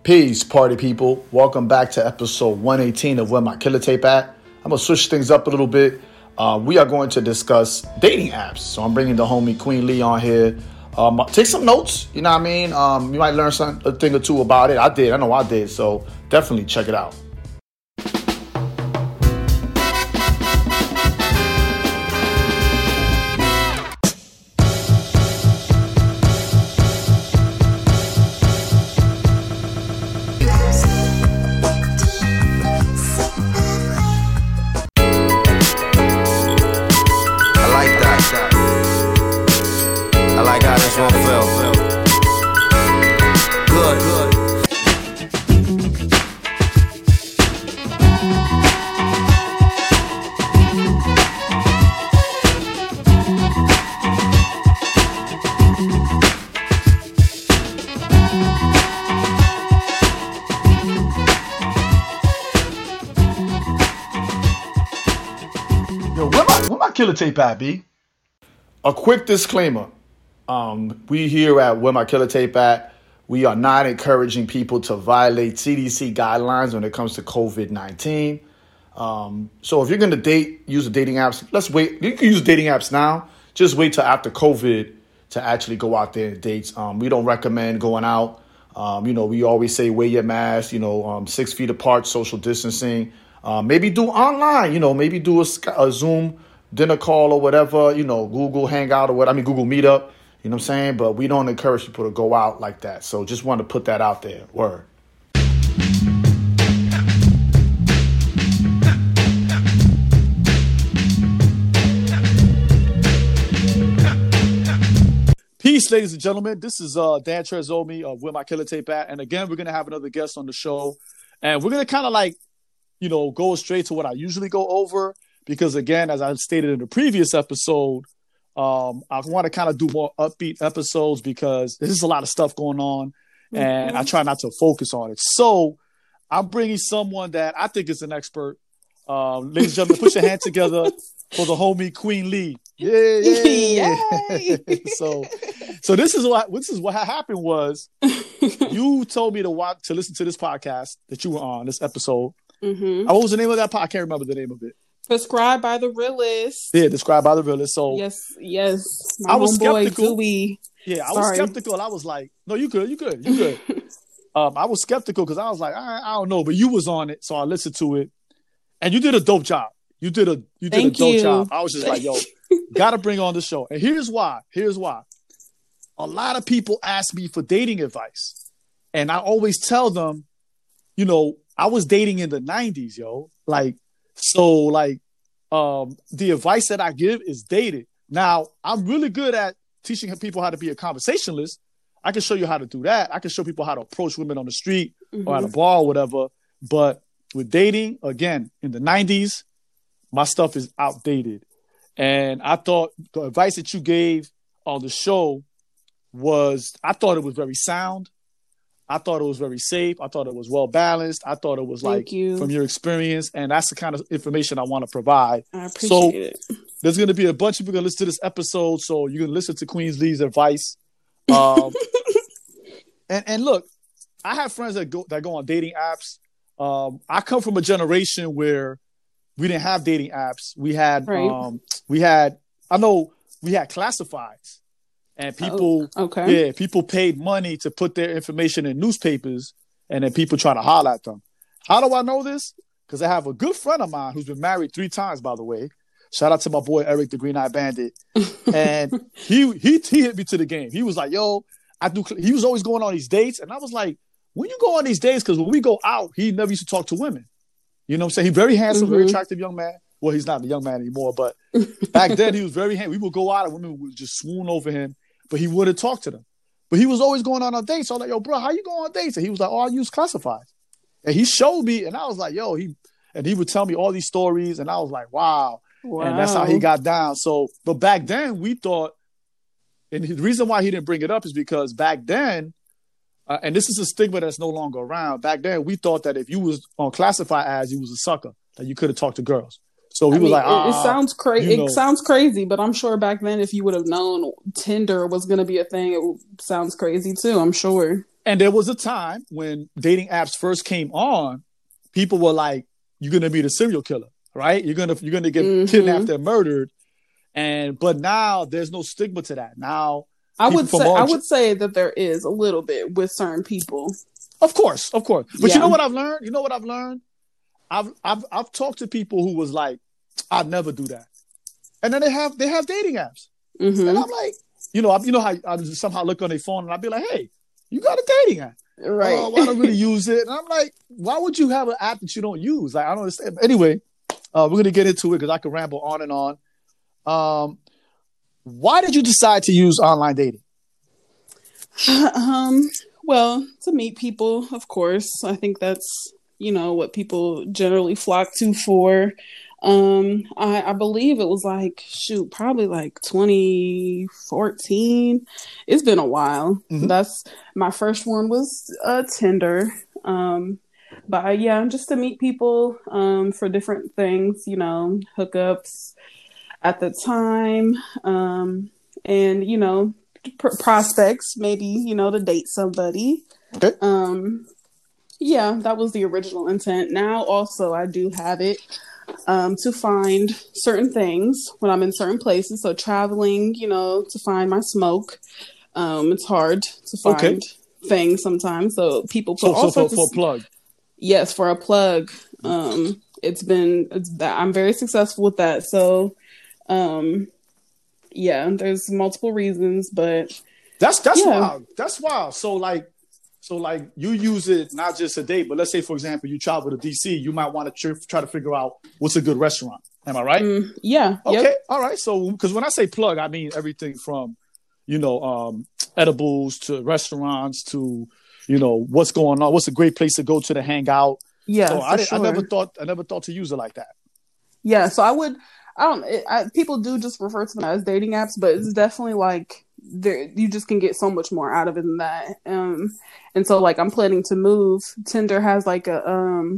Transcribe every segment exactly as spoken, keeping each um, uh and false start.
Peace, party people. Welcome back to episode one eighteen of Where My Killer Tape At. I'm going to switch things up a little bit. Uh, we are going to discuss dating apps. So I'm bringing the homie Queen Lee on here. Um, take some notes, you know what I mean? Um, you might learn some, a thing or two about it. I did. I know I did. So definitely check it out. Killer Tape at, B. A quick disclaimer. Um, we here at Where My Killer Tape At, we are not encouraging people to violate C D C guidelines when it comes to covid nineteen. Um, so if you're going to date, use the dating apps, let's wait. You can use dating apps now. Just wait till after COVID to actually go out there and date. Um, we don't recommend going out. Um, you know, we always say wear your mask, you know, um, six feet apart, social distancing. Uh, maybe do online, you know, maybe do a, a Zoom dinner call or whatever, you know, Google Hangout or what, I mean, Google Meetup, you know what I'm saying? But we don't encourage people to go out like that. So just want to put that out there. Word. Peace, ladies and gentlemen. This is uh, Dan Trezomi of Where My Killer Tape At. And again, we're going to have another guest on the show. And we're going to kind of like, you know, go straight to what I usually go over. Because again, as I stated in the previous episode, um, I want to kind of do more upbeat episodes because there's a lot of stuff going on, mm-hmm. and I try not to focus on it. So I'm bringing someone that I think is an expert. Um, ladies and gentlemen, put your hands together for the homie Queen Lee. Yeah, yeah. Yay. so, so this is what this is what happened was you told me to watch to listen to this podcast that you were on this episode. Mm-hmm. Uh, what was the name of that podcast? I can't remember the name of it. Prescribed by the Realist. Yeah, described by the Realist. So yes, yes. My I was Dewey. Yeah, I was Sorry. skeptical. I was like, no, you good, you good, you good. um, I was skeptical because I was like, I, I don't know, but you was on it, so I listened to it, and you did a dope job. You did a you did Thank a dope you. job. I was just like, yo, gotta bring on the show. And here's why. Here's why. A lot of people ask me for dating advice, and I always tell them, you know, I was dating in the nineties, yo, like. So, like, um, the advice that I give is dated. Now, I'm really good at teaching people how to be a conversationalist. I can show you how to do that. I can show people how to approach women on the street mm-hmm. or at a bar or whatever. But with dating, again, in the nineties, my stuff is outdated. And I thought the advice that you gave on the show was, I thought it was very sound. I thought it was very safe. I thought it was well balanced. I thought it was Thank like you. From your experience. And that's the kind of information I want to provide. I appreciate so, it. There's going to be a bunch of people going to listen to this episode. So you're going to listen to Queen Lee's advice. Um, and, and look, I have friends that go, that go on dating apps. Um, I come from a generation where we didn't have dating apps. We had, right. um, we had, I know we had classifieds. And people, oh, okay. yeah, people paid money to put their information in newspapers, and then people try to holler at them. How do I know this? Because I have a good friend of mine who's been married three times, by the way. Shout out to my boy Eric, the Green Eye Bandit, and he he he hit me to the game. He was like, "Yo, I do." He was always going on these dates, and I was like, "When you go on these dates?" Because when we go out, he never used to talk to women. You know what I'm saying? He's very handsome, mm-hmm. very attractive young man. Well, he's not a young man anymore, but back then he was very handsome. We would go out, and women would just swoon over him. But he wouldn't talk to them. But he was always going on on dates. So I was like, yo, bro, how you going on dates? And he was like, oh, I use classifieds. And he showed me, and I was like, yo, he, and he would tell me all these stories, and I was like, wow. Wow. And that's how he got down. So, but back then we thought, and the reason why he didn't bring it up is because back then, uh, and this is a stigma that's no longer around. Back then we thought that if you was on classified ads, you was a sucker, that you couldn't talk to girls. So he I was mean, like, ah, it, it sounds crazy. You know. It sounds crazy, but I'm sure back then, if you would have known Tinder was going to be a thing, it sounds crazy too. I'm sure. And there was a time when dating apps first came on, people were like, "You're gonna be the serial killer, right? You're gonna you're gonna get Mm-hmm. kidnapped and murdered." And but now there's no stigma to that. Now I people would from say all I ge- would say that there is a little bit with certain people. Of course, of course. But Yeah. you know what I've learned? You know what I've learned? I've I've I've talked to people who was like, "I'd never do that," and then they have they have dating apps, Mm-hmm. and I'm like, you know, I, you know how I somehow look on their phone and I'd be like, "Hey, you got a dating app? Right. Oh, well, I don't really use it." And I'm like, "Why would you have an app that you don't use?" Like, I don't understand. Anyway, uh, we're gonna get into it because I could ramble on and on. Um, why did you decide to use online dating? um. Well, to meet people, of course. I think that's, you know, what people generally flock to for. Um, I, I believe it was like, shoot, probably like twenty fourteen. It's been a while. Mhm. That's my first one was uh, Tinder. Um, but uh, yeah, just to meet people um, for different things, you know, hookups at the time, um, and you know, pr- prospects, maybe, you know, to date somebody. Okay. Um, yeah, that was the original intent. Now, also, I do have it um, to find certain things when I'm in certain places. So traveling, you know, to find my smoke. Um, it's hard to find Okay. things sometimes. So people put So, all so for, sorts for of a plug. yes for a plug. Um, it's been it's that I'm very successful with that. So, um, yeah, there's multiple reasons, but That's that's Yeah. wild. That's wild. So like, so like you use it not just a date, but let's say for example you travel to D C, you might want to tr- try to figure out what's a good restaurant. Am I right? mm, yeah, Okay, yep. all right. So because when I say plug, I mean everything from, you know, um, edibles to restaurants to, you know, what's going on, what's a great place to go to to hang out. Yeah, so for I, didn't- sure. I never thought I never thought to use it like that. Yeah, so I would, I don't, it, I, people do just refer to them as dating apps, but it's definitely like there, you just can get so much more out of it than that. Um, and so like I'm planning to move. Tinder has like a um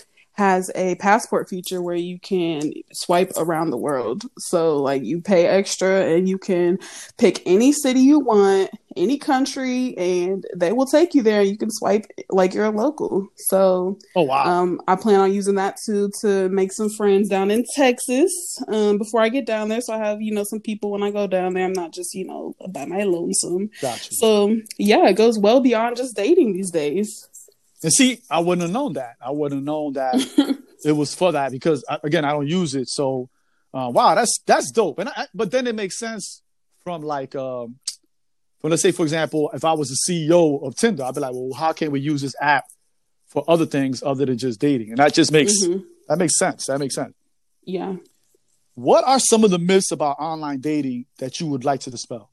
has a passport feature where you can swipe around the world. So like you pay extra and you can pick any city you want, any country, and they will take you there. You can swipe like you're a local. So Oh wow. um, I plan on using that too to make some friends down in Texas um, before I get down there. So I have, you know, some people when I go down there. I'm not just, you know, by my lonesome. Gotcha. So yeah, it goes well beyond just dating these days. And see, I wouldn't have known that. I wouldn't have known that it was for that because I, again, I don't use it. So, uh, wow, that's that's dope. And I, but then it makes sense from like, um, from let's say for example, if I was the C E O of Tinder, I'd be like, well, how can we use this app for other things other than just dating? And that just makes Mhm. that makes sense. That makes sense. Yeah. What are some of the myths about online dating that you would like to dispel?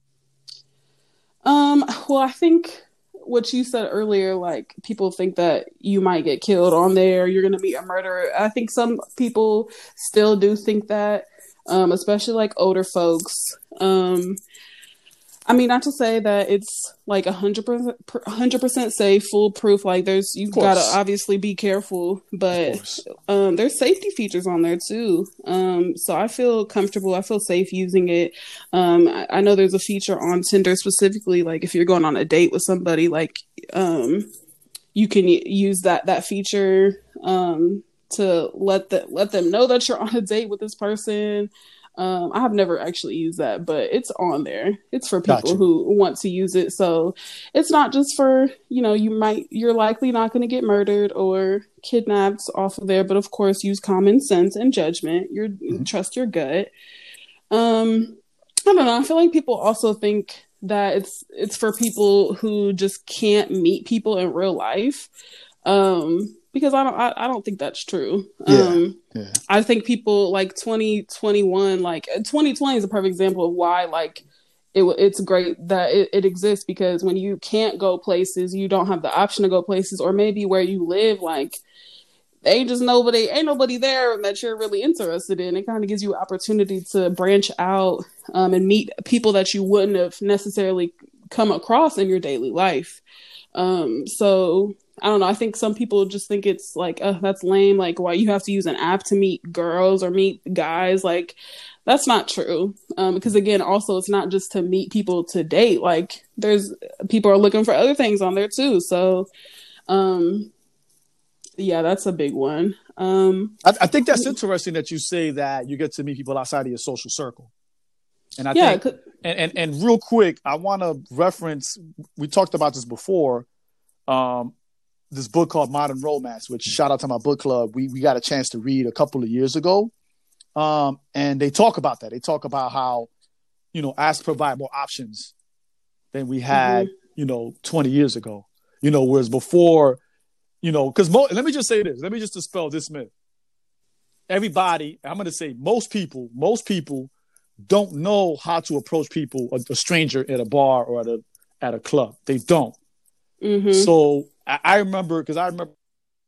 Um, well, I think what you said earlier, like people think that you might get killed on there, you're going to be a murderer. I think some people still do think that, um, especially like older folks. Um, I mean, not to say that it's like a hundred percent, hundred percent safe, foolproof. Like there's, you've got to obviously be careful, but um, there's safety features on there too. Um, so I feel comfortable. I feel safe using it. Um, I, I know there's a feature on Tinder specifically, like if you're going on a date with somebody, like um, you can y- use that that feature um, to let the, let them know that you're on a date with this person. Um, I have never actually used that, but it's on there. It's for people Gotcha. who want to use it. So it's not just for, you know, you might, you're likely not going to get murdered or kidnapped off of there, but of course use common sense and judgment. Your Mm-hmm. trust your gut. Um, I don't know. I feel like people also think that it's, it's for people who just can't meet people in real life. Um, because I don't, I, I don't think that's true. Yeah. Um, Yeah. I think people like twenty twenty-one, like twenty twenty is a perfect example of why, like, it, it's great that it, it exists, because when you can't go places, you don't have the option to go places, or maybe where you live, like, they just nobody, ain't nobody there that you're really interested in. It kind of gives you an opportunity to branch out um, and meet people that you wouldn't have necessarily come across in your daily life. Um, so I don't know. I think some people just think it's like, oh, that's lame. Like, why you have to use an app to meet girls or meet guys? Like, that's not true. Um, because again, also, it's not just to meet people to date. Like, there's people are looking for other things on there too. So, um, yeah, that's a big one. Um, I, I think that's interesting that you say that you get to meet people outside of your social circle. And I yeah, think, and, and, and real quick, I want to reference, we talked about this before, um, this book called Modern Romance, which shout out to my book club. We, we got a chance to read a couple of years ago. Um, and they talk about that. They talk about how, you know, apps provide more options than we had, mm-hmm. you know, twenty years ago, you know, whereas before, you know, because mo- let me just say this. Let me just dispel this myth. Everybody, I'm going to say most people, most people don't know how to approach people, a, a stranger at a bar or at a at a club. They don't. Mm-hmm. So I, I remember, because I remember,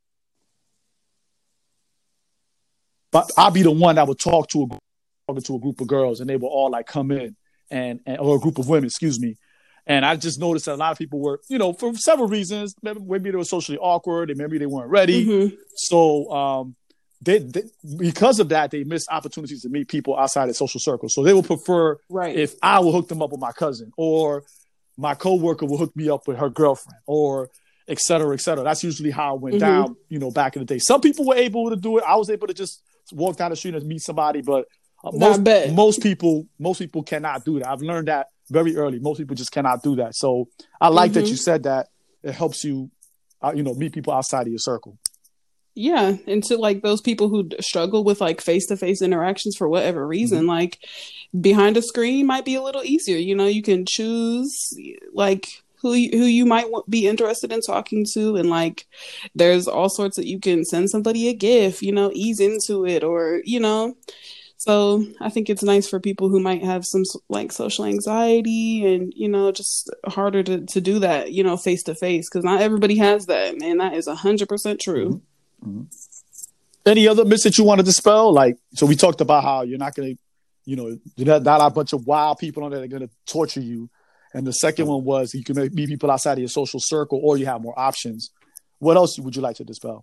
but I'll be the one that would talk to a talking to a group of girls, and they would all like come in, and, and or a group of women, excuse me. And I just noticed that a lot of people were, you know, for several reasons. Maybe, maybe they were socially awkward, and maybe they weren't ready. Mm-hmm. So um, they, they, because of that, they missed opportunities to meet people outside of social circles. So they would prefer right. if I would hook them up with my cousin, or my coworker will hook me up with her girlfriend, or et cetera, et cetera. That's usually how it went mm-hmm. down, you know, back in the day. Some people were able to do it. I was able to just walk down the street and meet somebody, but uh, most, most people, most people cannot do that. I've learned that very early. Most people just cannot do that. So I like mm-hmm. that you said that. It helps you, uh, you know, meet people outside of your circle. Yeah, and to like those people who struggle with like face-to-face interactions for whatever reason, mm-hmm. like behind a screen might be a little easier. You know, you can choose like who you, who you might be interested in talking to, and like there's all sorts that you can send somebody a gift, you know, ease into it, or you know. So I think it's nice for people who might have some like social anxiety and, you know, just harder to, to do that, you know, face to face, because not everybody has that, and that is a hundred percent true. Mm-hmm. Any other myths that you want to dispel? Like, so we talked about how you're not going to, you know, you're not, not a bunch of wild people on there that are going to torture you. And the second one was you can meet people outside of your social circle, or you have more options. What else would you like to dispel?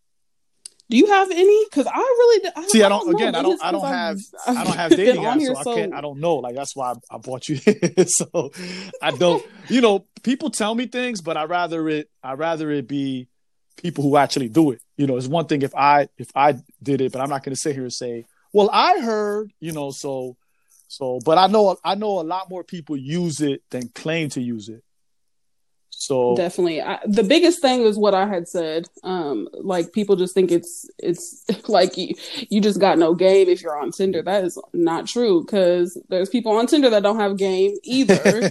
Do you have any? Because I really I don't, see. I don't. I don't again, I don't. I don't have. I've, I don't have dating apps, so, so I can't. I don't know. Like that's why I, I brought you here. So I don't. You know, people tell me things, but I rather it. I rather it be people who actually do it. You know, it's one thing if I if I did it, but I'm not going to sit here and say, "Well, I heard." You know, so so. But I know. I know a lot more people use it than claim to use it. So definitely, I, the biggest thing is what I had said. Um, like people just think it's it's like you, you just got no game if you're on Tinder. That is not true, because there's people on Tinder that don't have game either.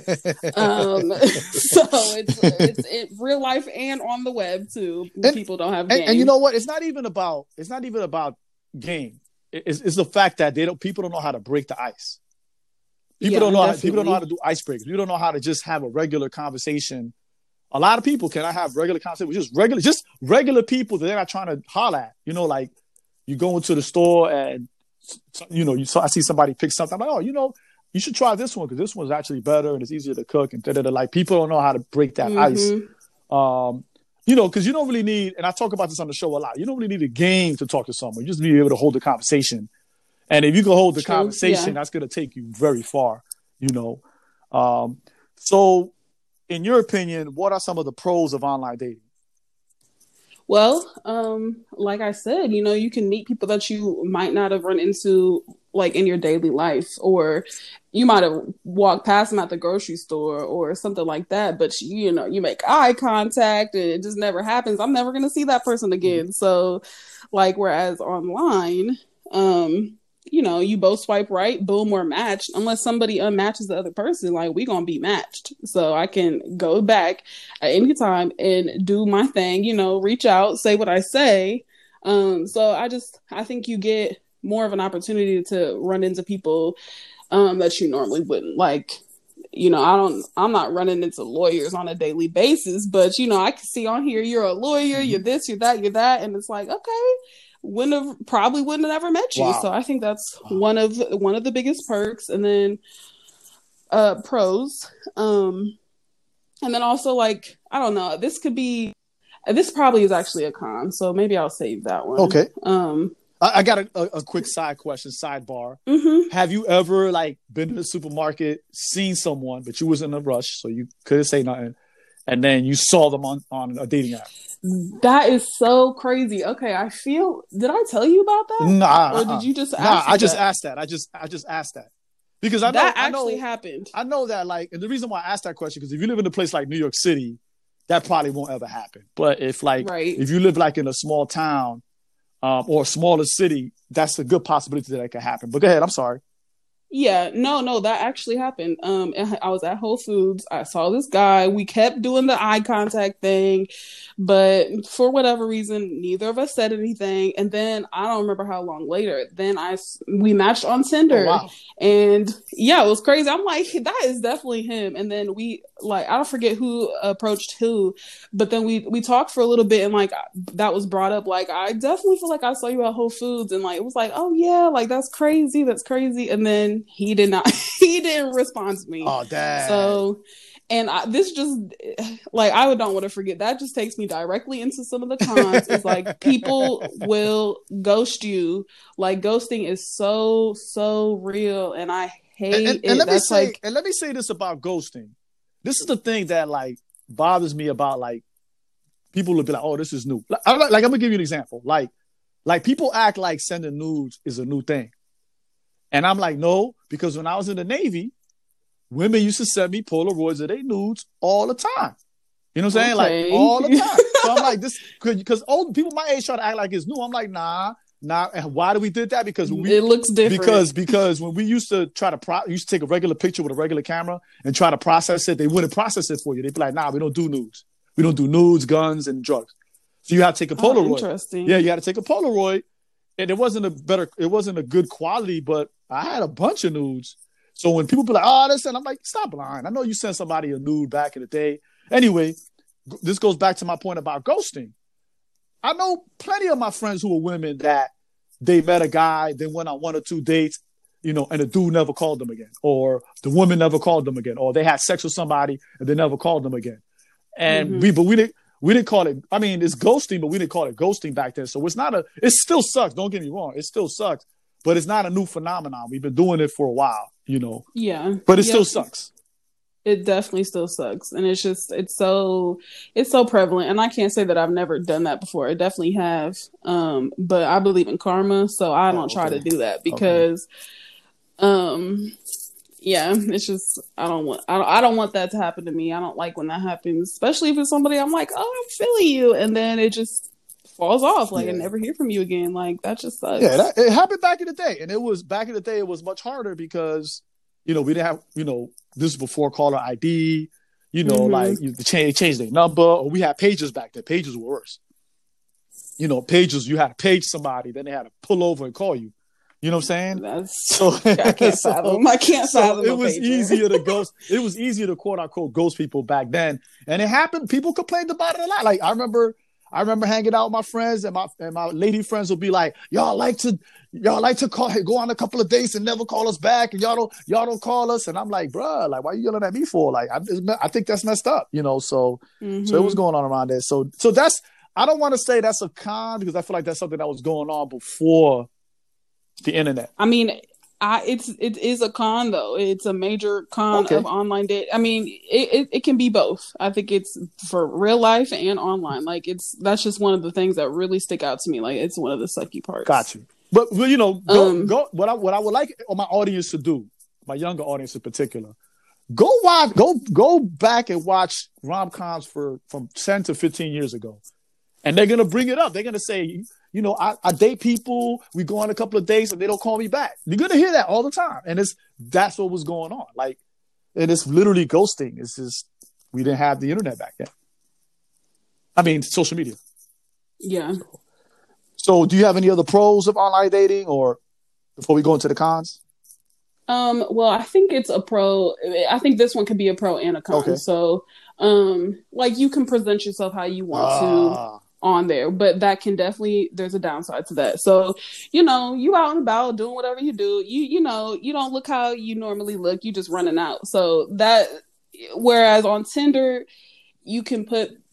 um, so it's it's it, real life and on the web too. And, people don't have game. And, and you know what? It's not even about it's not even about game. It's, it's the fact that they don't. People don't know how to break the ice. People yeah, don't know. How, people don't know how to do icebreakers. People don't know how to just have a regular conversation. A lot of people cannot have regular conversation with just regular, just regular people that they're not trying to holler at. You know, like you go into the store and you know, you saw I see somebody pick something. I'm like, oh, you know, you should try this one because this one's actually better and it's easier to cook. And da, da, da. Like people don't know how to break that mm-hmm. ice. Um, you know, because you don't really need. And I talk about this on the show a lot. You don't really need a game to talk to someone. You just be able to hold the conversation. And if you can hold the True. conversation, yeah. that's going to take you very far. You know, um, so. In your opinion, what are some of the pros of online dating? Well, um, like I said, you know, you can meet people that you might not have run into like in your daily life, or you might have walked past them at the grocery store or something like that. But, you, you know, you make eye contact and it just never happens. I'm never going to see that person again. So like, whereas online, um, you know, you both swipe right, boom, we're matched. Unless somebody unmatches the other person, like we gonna be matched. So I can go back at any time and do my thing, you know, reach out, say what I say. Um, so I just, I think you get more of an opportunity to run into people um, that you normally wouldn't. Like, you know, I don't, I'm not running into lawyers on a daily basis, but you know, I can see on here, you're a lawyer, you're this, you're that, you're that. And it's like, okay. Wouldn't have probably wouldn't have ever met you. Wow. So I think that's wow. one of one of the biggest perks. And then uh pros. Um and then also like, I don't know, this could be this probably is actually a con, so maybe I'll save that one. Okay. Um, I, I got a, a, a quick side question, sidebar. mm-hmm. Have you ever like been in the supermarket, seen someone, but you was in a rush, so you couldn't say nothing, and then you saw them on, on a dating app? That is so crazy. Okay, I feel. Did I tell you about that? Nah, or uh-uh. did you just? Ask nah, I just that? asked that. I just, I just asked that because I know that actually I know, happened. I know that like, and the reason why I asked that question because if you live in a place like New York City, that probably won't ever happen. But if like, right. if you live like in a small town um, or a smaller city, that's a good possibility that it could happen. But go ahead. I'm sorry. Yeah, no, no, that actually happened. Um, I was at Whole Foods. I saw this guy. We kept doing the eye contact thing, but for whatever reason, neither of us said anything. And then I don't remember how long later. Then I we matched on Tinder, oh, wow. and yeah, it was crazy. I'm like, that is definitely him. And then we like, I don't forget who approached who, but then we we talked for a little bit, and like that was brought up. Like, I definitely feel like I saw you at Whole Foods, and like it was like, oh yeah, like that's crazy, that's crazy. And then he did not he didn't respond to me. Oh, damn. So, and I, this just like I would don't want to forget that just takes me directly into some of the cons. It's like people will ghost you. Like ghosting is so so real, and I hate and, and, it. and let That's me say like, and let me say this about ghosting. This is the thing that like bothers me about like people will be like, oh, this is new. Like, I'm, like I'm gonna give you an example. Like like people act like sending nudes is a new thing. And I'm like, no, because when I was in the Navy, women used to send me Polaroids of their nudes all the time. You know what I'm saying? Okay. Like all the time. So I'm like, this because old people my age try to act like it's new. I'm like, nah, nah. And why do we did that? Because we, it looks different. Because because when we used to try to pro, used to take a regular picture with a regular camera and try to process it, they wouldn't process it for you. They'd be like, nah, we don't do nudes. We don't do nudes, guns, and drugs. So you have to take a Polaroid. Oh, interesting. Yeah, you had to take a Polaroid. And it wasn't a better, it wasn't a good quality, but I had a bunch of nudes. So when people be like, oh, this, and I'm like, stop lying. I know you sent somebody a nude back in the day. Anyway, this goes back to my point about ghosting. I know plenty of my friends who are women that they met a guy, they went on one or two dates, you know, and the dude never called them again, or the woman never called them again, or they had sex with somebody and they never called them again. And mm-hmm. we, but we didn't, we didn't call it, I mean, it's ghosting, but we didn't call it ghosting back then. So it's not a, it still sucks. Don't get me wrong. It still sucks, but it's not a new phenomenon. We've been doing it for a while, you know? Yeah. But it yep. still sucks. It definitely still sucks. And it's just, it's so, it's so prevalent. And I can't say that I've never done that before. I definitely have. Um, but I believe in karma. So I don't oh, okay. try to do that because, okay. um, yeah, it's just, I don't want, I don't, I don't want that to happen to me. I don't like when that happens, especially if it's somebody I'm like, oh, I'm feeling you. And then it just falls off. Like, yeah. I never hear from you again. Like, that just sucks. Yeah, that, it happened back in the day. And it was, back in the day, it was much harder because, you know, we didn't have, you know, this is before caller I D, you know, mm-hmm. like you change, change their number, or we had pages back then. Pages were worse. You know, pages, you had to page somebody, then they had to pull over and call you. You know what I'm saying? That's so I can't so, fathom. I can't so fathom. It was pager. easier to ghost. It was easier to quote unquote ghost people back then, and it happened. People complained about it a lot. Like I remember, I remember hanging out with my friends, and my and my lady friends would be like, "Y'all like to, y'all like to call, go on a couple of dates and never call us back, and y'all don't, y'all don't call us." And I'm like, "Bruh, like, why are you yelling at me for? Like, I, I think that's messed up, you know." So, mm-hmm. so it was going on around there. So, so that's. I don't want to say that's a con because I feel like that's something that was going on before the internet. I mean, I, it's it is a con though. It's a major con okay. of online date. I mean, it, it it can be both. I think it's for real life and online. Like it's that's just one of the things that really stick out to me. Like it's one of the sucky parts. Got you. But, but you know, go, um, go. What I what I would like my audience to do, my younger audience in particular, go watch, go go back and watch rom-coms for from ten to fifteen years ago, and they're gonna bring it up. They're gonna say, you know, I, I date people, we go on a couple of dates and they don't call me back. You're going to hear that all the time. And it's, that's what was going on. Like, and it's literally ghosting. It's just, we didn't have the internet back then. I mean, social media. Yeah. So, so do you have any other pros of online dating or before we go into the cons? Um, well, I think it's a pro. I think this one could be a pro and a con. Okay. So, um, like you can present yourself how you want uh. to. On there, but that can definitely there's a downside to that. So, you know, you out and about doing whatever you do, you you know, you don't look how you normally look, you just running out. So that whereas on Tinder, you can put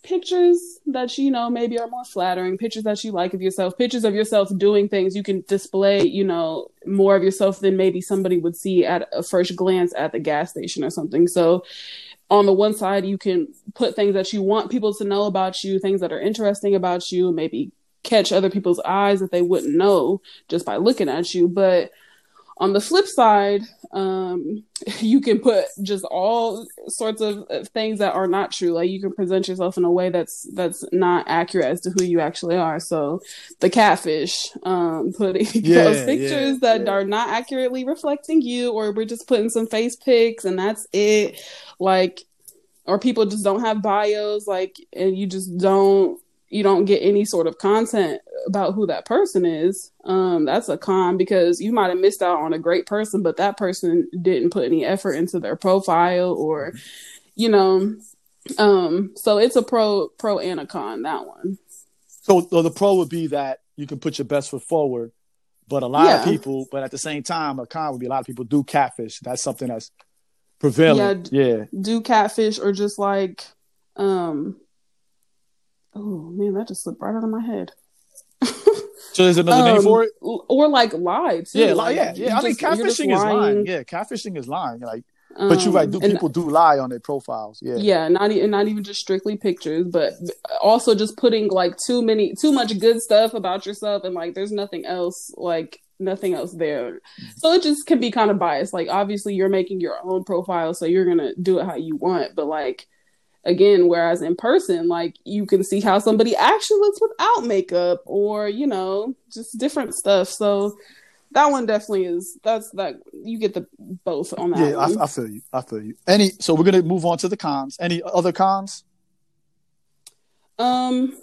pictures that, you know, maybe are more flattering, pictures that you like of yourself, pictures of yourself doing things. You can display, you know, more of yourself than maybe somebody would see at a first glance at the gas station or something. So on the one side, you can put things that you want people to know about you, things that are interesting about you, maybe catch other people's eyes that they wouldn't know just by looking at you. But on the flip side, um, you can put just all sorts of things that are not true. Like you can present yourself in a way that's that's not accurate as to who you actually are. So the catfish, um, putting Yeah, those pictures yeah, that yeah. are not accurately reflecting you, or we're just putting some face pics and that's it. Like, or people just don't have bios, like, and you just don't. You don't get any sort of content about who that person is. Um, that's a con, because you might have missed out on a great person, but that person didn't put any effort into their profile, or, you know, um, so it's a pro, pro and a con, that one. So, so the pro would be that you can put your best foot forward, but a lot Yeah. of people, but at the same time, a con would be a lot of people do catfish. That's something that's prevalent. Yeah. Yeah. Do catfish, or just like, um, oh man, that just slipped right out of my head. So there's another um, name for it? Or like lie too. Yeah, like, yeah, yeah. I mean, just, catfishing is lying. Yeah, catfishing is lying. Like, um, but you're right. Do and, people do lie on their profiles? Yeah. Yeah, not even not even just strictly pictures, but also just putting like too many, too much good stuff about yourself, and like there's nothing else, like nothing else there. So it just can be kind of biased. Like obviously you're making your own profile, so you're gonna do it how you want. But like again, whereas in person, like you can see how somebody actually looks without makeup, or you know, just different stuff. So that one definitely is. That's that you get the both on that. Yeah, one. I, I feel you. I feel you. Any. So we're gonna move on to the cons. Any other cons? Um.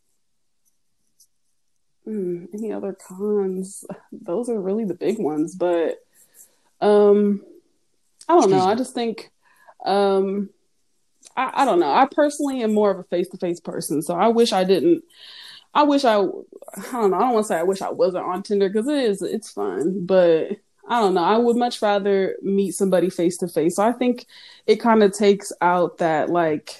Hmm, any other cons? Those are really the big ones, but um, I don't Excuse know. me. I just think, um, I, I don't know. I personally am more of a face-to-face person, so I wish I didn't. I wish I. I don't know. I don't want to say I wish I wasn't on Tinder, because it is. It's fun, but I don't know. I would much rather meet somebody face-to-face. So I think it kind of takes out that like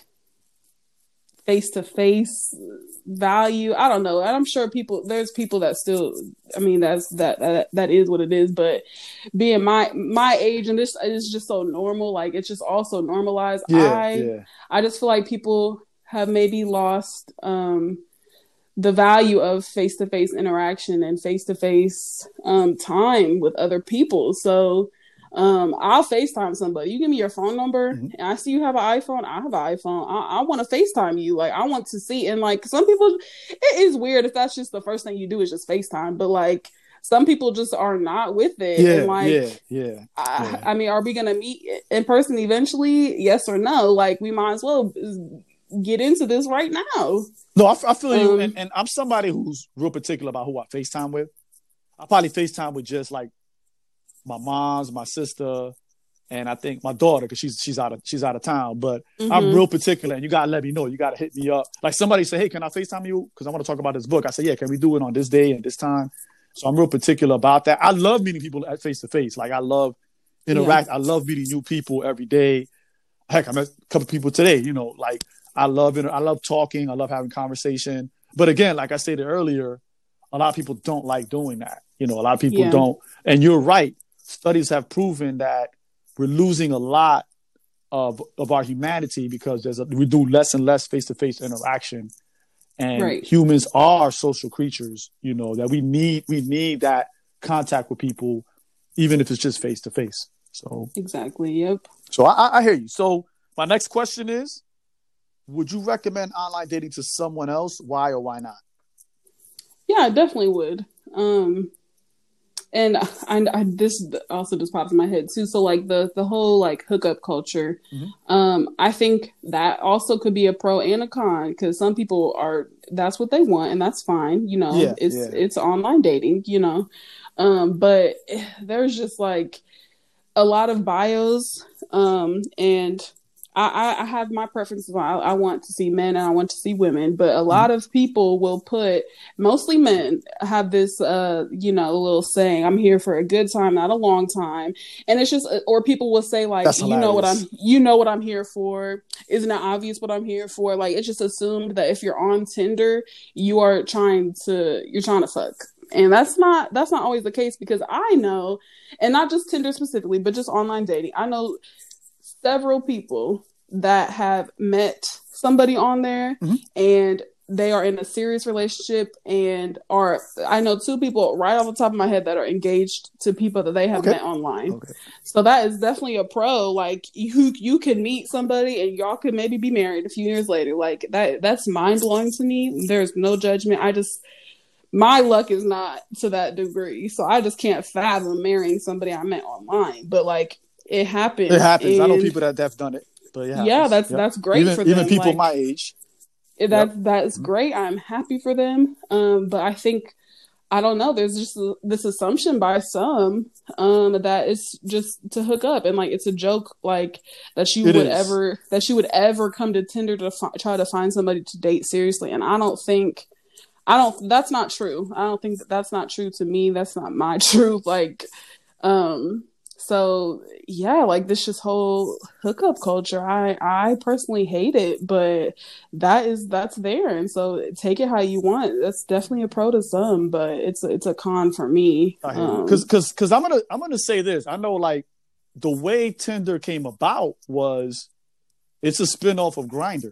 face-to-face value. I don't know. And I'm sure people, there's people that still, I mean, that's, that, that, that is what it is. But being my, my age, and this is just so normal. Like it's just also normalized. Yeah, I, yeah. I just feel like people have maybe lost, um, the value of face-to-face interaction and face-to-face, um, time with other people. So, Um, I'll FaceTime somebody. You give me your phone number, Mhm. and I see you have an iPhone. I have an iPhone. I, I want to FaceTime you. Like, I want to see. And like, some people, it is weird if that's just the first thing you do is just FaceTime. But like, some people just are not with it. Yeah, and like, yeah, yeah, I, yeah. I mean, are we gonna meet in person eventually? Yes or no? Like, we might as well get into this right now. No, I, I feel you, Um, and, and I'm somebody who's real particular about who I FaceTime with. I probably FaceTime with just like my mom's, my sister, and I think my daughter, because she's she's out of she's out of town. But Mhm. I'm real particular, and you gotta let me know. You gotta hit me up. Like somebody say, "Hey, can I FaceTime you? Because I want to talk about this book." I say, "Yeah, can we do it on this day and this time?" So I'm real particular about that. I love meeting people at face to face. Like I love interact. I love meeting new people every day. Heck, I met a couple people today. You know, like I love it. I love talking. I love having conversation. But again, like I stated earlier, a lot of people don't like doing that. You know, a lot of people Yeah. don't. And you're right. Studies have proven that we're losing a lot of of our humanity because there's a, we do less and less face-to-face interaction, and Right. humans are social creatures. You know that we need we need that contact with people, even if it's just face-to-face. So Exactly. Yep. so I, I hear you. So my next question is: would you recommend online dating to someone else? Why or why not? Yeah, I definitely would. Um, and I, I this also just pops in my head too. So like the the whole like hookup culture, Mhm. um, I think that also could be a pro and a con, because some people are that's what they want, and that's fine. You know, Yeah, it's yeah. it's online dating. You know, um, but there's just like a lot of bios, um, and I, I have my preferences. I, I want to see men and I want to see women, but a lot Mm-hmm. of people will put, mostly men, have this, uh, you know, little saying, "I'm here for a good time, not a long time," and it's just, or people will say like, That's "You know what I'm, hilarious. you know what I'm here for." Isn't it obvious what I'm here for? Like, it's just assumed that if you're on Tinder, you are trying to, you're trying to fuck. And that's not that's not always the case, because I know, and not just Tinder specifically, but just online dating. I know several people that have met somebody on there, Mm-hmm. and they are in a serious relationship, and are, I know two people right off the top of my head that are engaged to people that they have Okay. met online. Okay. So that is definitely a pro. Like, you you can meet somebody and y'all could maybe be married a few years later. Like, that that's mind blowing to me. There's no judgment. I just, my luck is not to that degree, so I just can't fathom marrying somebody I met online. But like, it happens. It happens. I know and people that have done it, but it happens. yeah, that's Yep. that's great even, for them. Even people like, my age. that Yep. that's great. I'm happy for them. Um, but I think, I don't know, there's just this assumption by some um that it's just to hook up, and like, it's a joke, like, that you It would is. ever that you would ever come to Tinder to fi- try to find somebody to date seriously. And I don't think I don't that's not true. I don't think that that's not true to me. That's not my truth. Like, um so yeah, like, this just whole hookup culture, I I personally hate it, but that is that's there, and so take it how you want. That's definitely a pro to some, but it's a, it's a con for me. I hear you. Um, Because because because I'm gonna I'm gonna say this. I know, like, the way Tinder came about was, it's a spinoff of Grindr,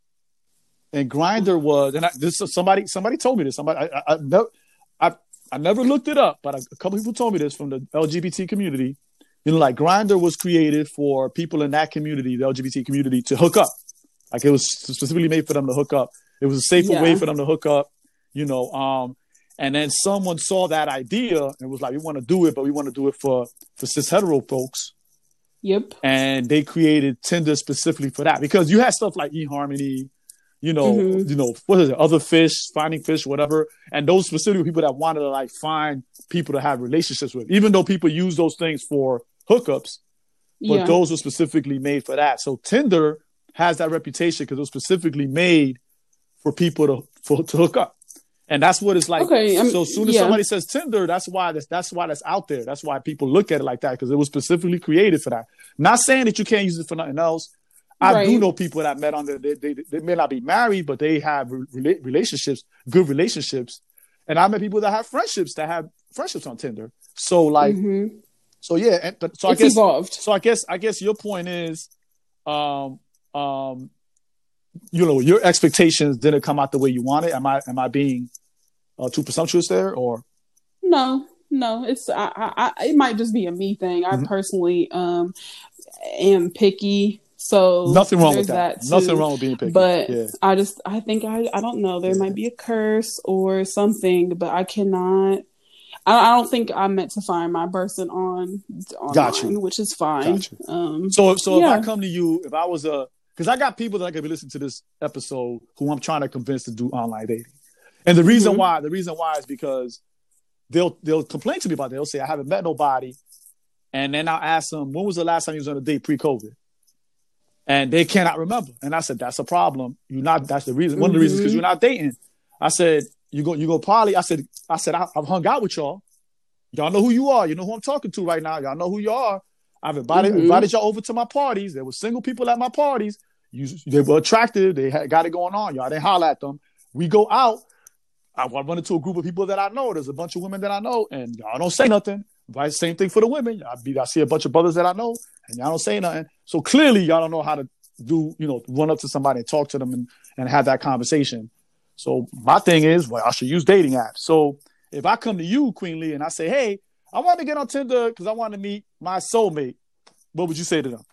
and Grindr was, and I, this somebody somebody told me this. Somebody I I, I, never, I, I never looked it up, but a, a couple people told me this from the L G B T community. You know, like, Grindr was created for people in that community, the L G B T community, to hook up. Like, it was specifically made for them to hook up. It was a safer Yeah. way for them to hook up. You know, um, and then someone saw that idea and was like, "We want to do it, but we want to do it for for cis hetero folks." yep. And they created Tinder specifically for that, because you had stuff like eHarmony, you know, Mhm. you know, what is it, Other Fish, Finding Fish, whatever, and those specifically people that wanted to, like, find people to have relationships with, even though people use those things for hookups, but Yeah. those were specifically made for that. So Tinder has that reputation because it was specifically made for people to for, to hook up. And that's what it's like. Okay, um, so as soon as yeah. somebody says Tinder, that's why that's that's why that's out there. That's why people look at it like that, because it was specifically created for that. Not saying that you can't use it for nothing else. I Right. do know people that met on there. They, they, they may not be married, but they have rela- relationships, good relationships. And I met people that have friendships that have friendships on Tinder. So like, Mhm. so yeah. And, but, so It's I guess, evolved. so I guess, I guess your point is, um, um, you know, your expectations didn't come out the way you wanted. Am I, am I being uh, too presumptuous there, or? No, no, it's I, I, I it might just be a me thing. I Mhm. personally um am picky, so Nothing wrong with there's that. that Nothing too. wrong with being picky. But yeah. I just I think I I don't know. There Yeah. might be a curse or something, but I cannot. I, I don't think I'm meant to find my person on online, Got you. which is fine. Got you. Um, So, so yeah. if I come to you, if I was a, because I got people that are gonna be listening to this episode who I'm trying to convince to do online dating, and the reason Mhm. why, the reason why is because they'll they'll complain to me about it. They'll say, "I haven't met nobody," and then I'll ask them, "When was the last time you was on a date pre-COVID?" And they cannot remember. And I said, "That's a problem. You're not. That's the reason. One of the reasons because Mhm. you're not dating." I said, "You go. You go. Probably." I said. I said. I, I've hung out with y'all. Y'all know who you are. You know who I'm talking to right now. Y'all know who you are. I've invited Mhm. invited y'all over to my parties. There were single people at my parties. You, they were attractive. They had got it going on. Y'all didn't holler at them. We go out. I run into a group of people that I know. There's a bunch of women that I know, and y'all don't say nothing. Right? Same thing for the women. I, be, I see a bunch of brothers that I know, and y'all don't say nothing. So clearly, y'all don't know how to do, you know, run up to somebody and talk to them and, and have that conversation. So my thing is, well, I should use dating apps. So if I come to you, Queen Lee, and I say, hey, I want to get on Tinder because I want to meet my soulmate, what would you say to them?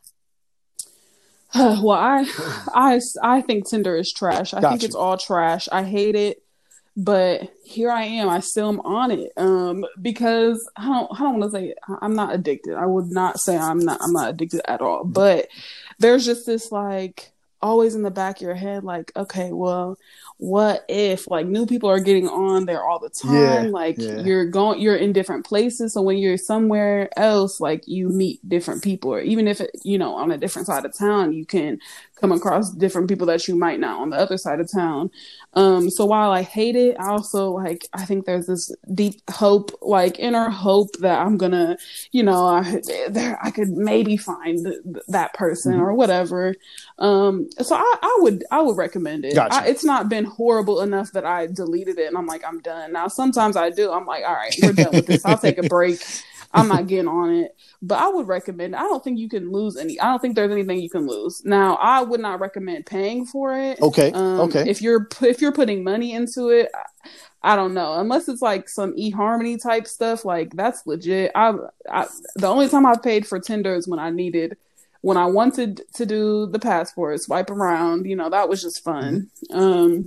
Well, I, I, I think Tinder is trash. I Got think you. it's all trash. I hate it, but here I am. I still am on it. Um, because I don't, I don't want to say I'm not addicted. I would not say I'm not, I'm not addicted at all. But there's just this like always in the back of your head, like, okay, well, what if like new people are getting on there all the time? Yeah, like yeah. you're going, you're in different places. So when you're somewhere else, like you meet different people, or even if it, you know, on a different side of town, you can come across different people that you might not on the other side of town. Um, so while I hate it, I also like, I think there's this deep hope, like inner hope that I'm gonna, you know, I, there, I could maybe find th- that person mm-hmm. or whatever. Um, so I, I would, I would recommend it. Gotcha. I, it's not been horrible enough that I deleted it and I'm like, I'm done. Now, sometimes I do. I'm like, all right, we're done with this. I'll take a break. I'm not getting on it, but I would recommend it. I don't think you can lose any. I don't think there's anything you can lose. Now, I would not recommend paying for it. Okay. Um, okay. If you're if you're putting money into it, I, I don't know. Unless it's like some eHarmony type stuff, like that's legit. I, I the only time I paid for Tinder is when I needed, when I wanted to do the passport, swipe around. You know, that was just fun. Mm-hmm. Um,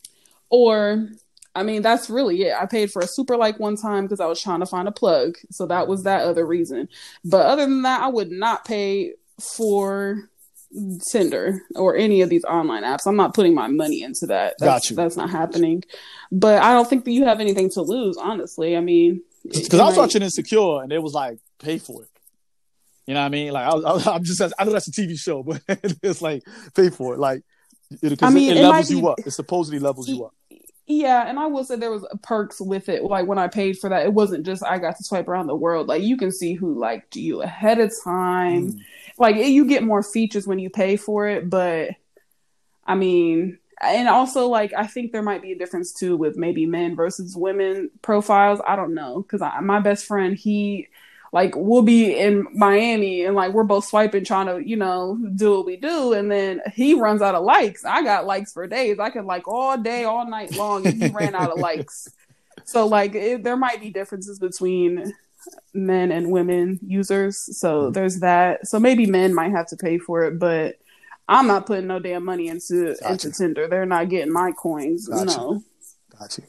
or. I mean, that's really it. I paid for a super like one time because I was trying to find a plug. So that was that other reason. But other than that, I would not pay for Tinder or any of these online apps. I'm not putting my money into that. That's, Got you. That's not happening. But I don't think that you have anything to lose, honestly. I mean, because I was watching Insecure and it was like, pay for it. You know what I mean? Like, I, I, I'm just, I know that's a T V show, but it's like, pay for it. Like, it, I mean, it, it, it levels you be, up. It supposedly levels you up. Yeah, and I will say there was perks with it. Like when I paid for that, it wasn't just I got to swipe around the world. Like you can see who liked you ahead of time. Mm. Like you get more features when you pay for it. But I mean, and also like I think there might be a difference too with maybe men versus women profiles. I don't know because my best friend he. Like we'll be in Miami and like we're both swiping trying to, you know, do what we do. And then he runs out of likes. I got likes for days. I could like all day, all night long and he ran out of likes. So like it, there might be differences between men and women users. So mm-hmm. there's that. So maybe men might have to pay for it, but I'm not putting no damn money into, gotcha. into Tinder. They're not getting my coins. Gotcha. No. Gotcha.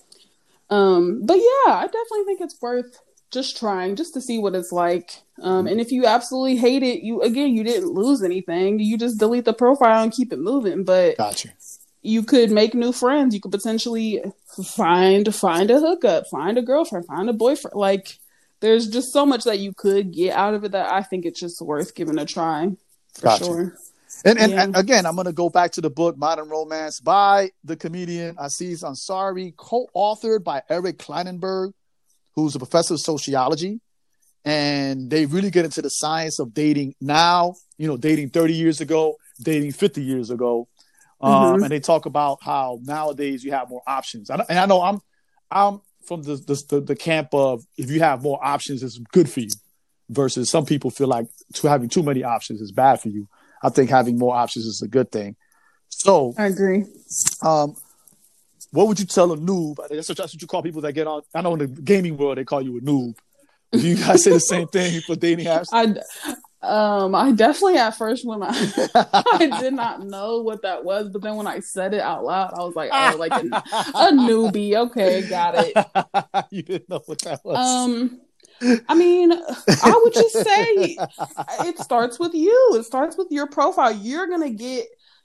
Um, but yeah, I definitely think it's worth just trying, just to see what it's like. Um, and if you absolutely hate it, you again, you didn't lose anything. You just delete the profile and keep it moving. But gotcha. You could make new friends. You could potentially find find a hookup, find a girlfriend, find a boyfriend. Like, there's just so much that you could get out of it that I think it's just worth giving a try. For gotcha. Sure. And, and, yeah. and again, I'm going to go back to the book, Modern Romance, by the comedian Aziz Ansari, co-authored by Eric Kleinenberg, who's a professor of sociology, and they really get into the science of dating now, you know, dating thirty years ago, dating fifty years ago. Um, mm-hmm. And they talk about how nowadays you have more options. And I know I'm, I'm from the, the, the camp of, if you have more options, it's good for you, versus some people feel like to having too many options is bad for you. I think having more options is a good thing. So I agree. Um, What would you tell a noob? That's what, that's what you call people that get on. I know in the gaming world they call you a noob. Do you guys say the same thing for dating apps? I, um, I definitely at first when I I did not know what that was, but then when I said it out loud, I was like, oh, like a, a newbie. Okay, got it. You didn't know what that was. Um, I mean, I would just say it starts with you. It starts with your profile. You're gonna get.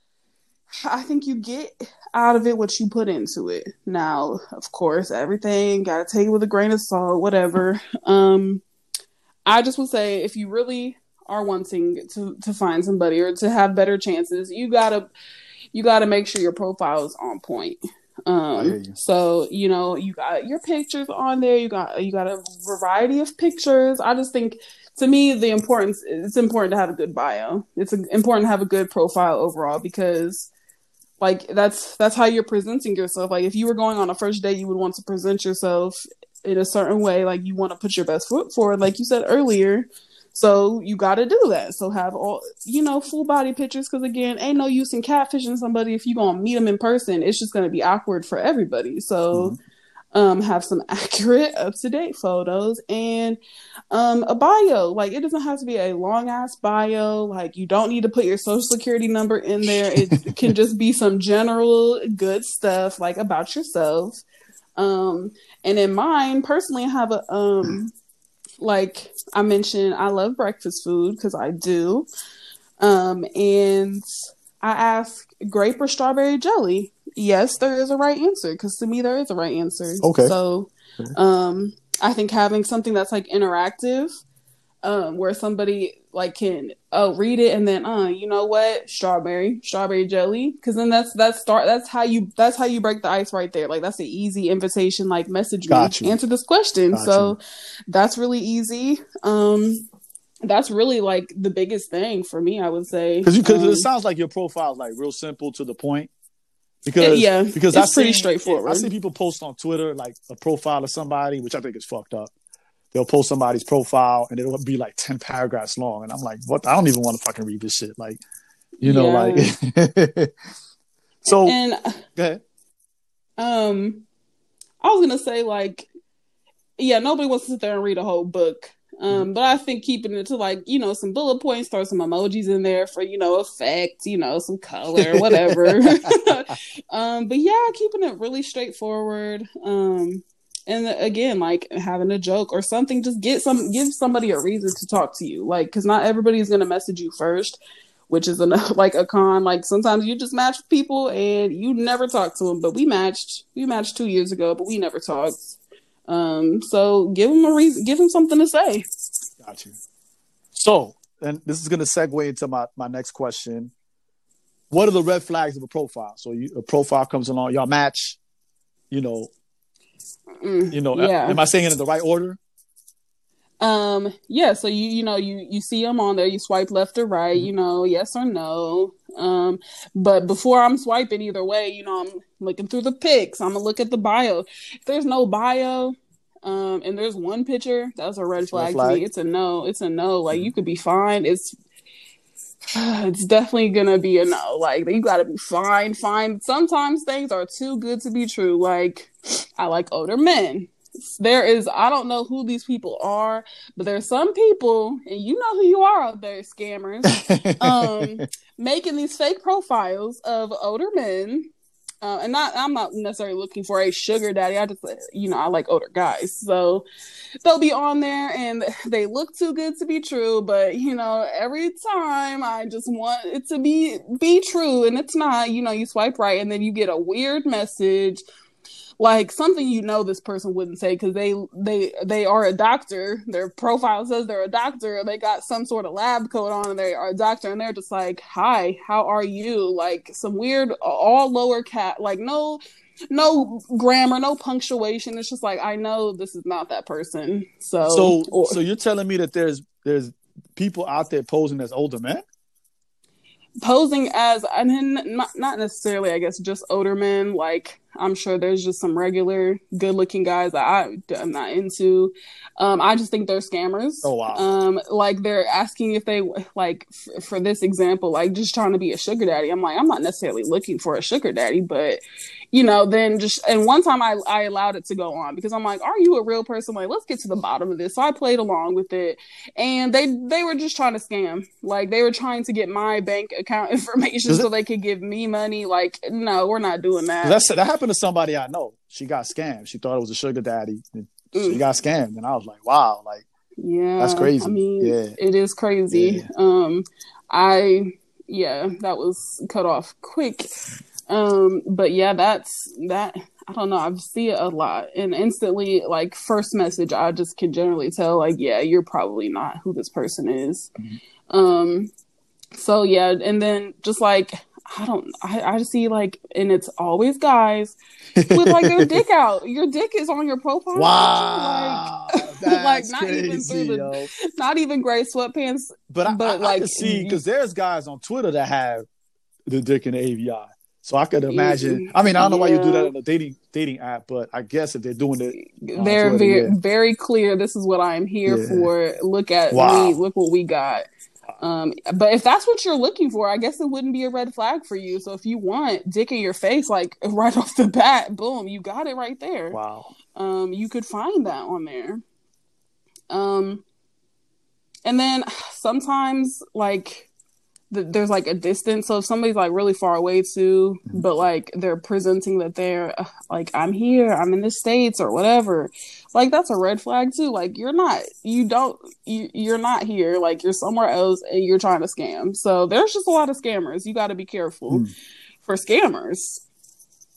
I think you get out of it what you put into it. Now, of course, everything got to take it with a grain of salt, whatever. Um, I just would say if you really are wanting to, to find somebody or to have better chances, you gotta you gotta make sure your profile is on point. Um, you. So you know you got your pictures on there. You got you got a variety of pictures. I just think. To me, the importance it's important to have a good bio. It's important to have a good profile overall because, like, that's that's how you're presenting yourself. Like, if you were going on a first date, you would want to present yourself in a certain way. Like, you want to put your best foot forward, like you said earlier. So you got to do that. So have all, you know, full body pictures. Because again, ain't no use in catfishing somebody if you gonna meet them in person. It's just gonna be awkward for everybody. So. Mm-hmm. Um, have some accurate, up-to-date photos and um, a bio. Like, it doesn't have to be a long-ass bio. Like, you don't need to put your social security number in there. It can just be some general good stuff, like, about yourself. Um, and in mine, personally, I have a, um, like I mentioned, I love breakfast food because I do. Um, and I ask grape or strawberry jelly. yes, there is a right answer, because to me there is a right answer. Okay. So, um, I think having something that's like interactive, um, where somebody like can oh read it and then uh you know what, strawberry strawberry jelly, because then that's that's start that's how you that's how you break the ice right there. Like that's an easy invitation, like message me, answer this question. Got so you. That's really easy. Um, that's really like the biggest thing for me, I would say, because because um, it sounds like your profile is like real simple to the point. Because it, yeah, because it's I pretty see, straightforward. I see people post on Twitter like a profile of somebody, which I think is fucked up. They'll post somebody's profile and it'll be like ten paragraphs long. And I'm like, what? I don't even want to fucking read this shit. Like, you know, yeah. like, so, and, go ahead. Um, I was going to say like, yeah, nobody wants to sit there and read a whole book. Um, mm-hmm. But I think keeping it to like, you know, some bullet points, throw some emojis in there for, you know, effect, you know, some color, whatever. um, but yeah, keeping it really straightforward. Um, And again, like having a joke or something, just get some, give somebody a reason to talk to you. Like, cause not everybody's going to message you first, which is enough, like a con. Like sometimes you just match with people and you never talk to them, but we matched, we matched two years ago, but we never talked. Um, so give them a reason, give them something to say. Got you. So, and this is going to segue into my, my next question. What are the red flags of a profile? So you, a profile comes along, y'all match, you know, You know, yeah. Am I saying it in the right order? Um, yeah. So you, you know, you, you see them on there, you swipe left or right, mm-hmm. you know, yes or no. Um, but before I'm swiping either way, you know, I'm looking through the pics. I'm gonna look at the bio. If there's no bio, um, and there's one picture, that's a red flag, red flag. to me. It's a no. It's a no. Like mm-hmm. you could be fine. It's, it's definitely gonna be a no. Like you gotta be fine, fine. Sometimes things are too good to be true. Like I like older men. There is, I don't know who these people are, but there's some people, and you know who you are out there, scammers, um, making these fake profiles of older men. Uh, and not, I'm not necessarily looking for a sugar daddy. I just, you know, I like older guys. So they'll be on there and they look too good to be true. But, you know, every time I just want it to be, be true. And it's not, you know, you swipe right and then you get a weird message. Like something, you know, this person wouldn't say because they they they are a doctor. Their profile says they're a doctor. They got some sort of lab coat on and they are a doctor. And they're just like, hi, how are you? Like some weird, all lower cat, like no, no grammar, no punctuation. It's just like, I know this is not that person. So, so, or, so you're telling me that there's there's people out there posing as older men? Posing as, I mean, not, not necessarily, I guess, just older men. Like, I'm sure there's just some regular good-looking guys that I, I'm not into. Um, I just think they're scammers. Oh, wow. Um, like, they're asking if they, like, f- for this example, like, just trying to be a sugar daddy. I'm like, I'm not necessarily looking for a sugar daddy, but, you know, then just, and one time I, I allowed it to go on because I'm like, are you a real person? Like, let's get to the bottom of this. So I played along with it, and they, they were just trying to scam. Like, they were trying to get my bank account information it, so they could give me money. Like, no, we're not doing that. That's, that happened to somebody I know. She got scammed. She thought it was a sugar daddy. And mm. She got scammed. And I was like, wow, like, yeah, that's crazy. I mean, yeah. It is crazy. Yeah. Um, I, yeah, that was cut off quick. Um, but yeah, that's, that, I don't know. I see it a lot. And instantly, like, first message, I just can generally tell, like, yeah, you're probably not who this person is. Mm-hmm. Um, so yeah, and then just like, I don't, I, I see like, and it's always guys with like their dick out. Your dick is on your profile. Wow. Like, like not crazy, even through the, yo. Not even gray sweatpants. But I, but I, like, I can see, because there's guys on Twitter that have the dick in the A V I. So I could imagine. I mean, I don't know yeah. why you do that on a dating dating app, but I guess if they're doing it, they're Twitter, very yeah. very clear. This is what I'm here yeah. for. Look at wow. me. Look what we got. Um, but if that's what you're looking for, I guess it wouldn't be a red flag for you. So if you want dick in your face, like right off the bat, boom, you got it right there. Wow. Um, you could find that on there. Um, and then sometimes like th- there's like a distance. So if somebody's like really far away too, mm-hmm. but like they're presenting that they're uh, like, I'm here, I'm in the States or whatever. Like, that's a red flag too. Like, you're not, you don't, you, you're not here. Like, you're somewhere else and you're trying to scam. So there's just a lot of scammers. You got to be careful mm. for scammers.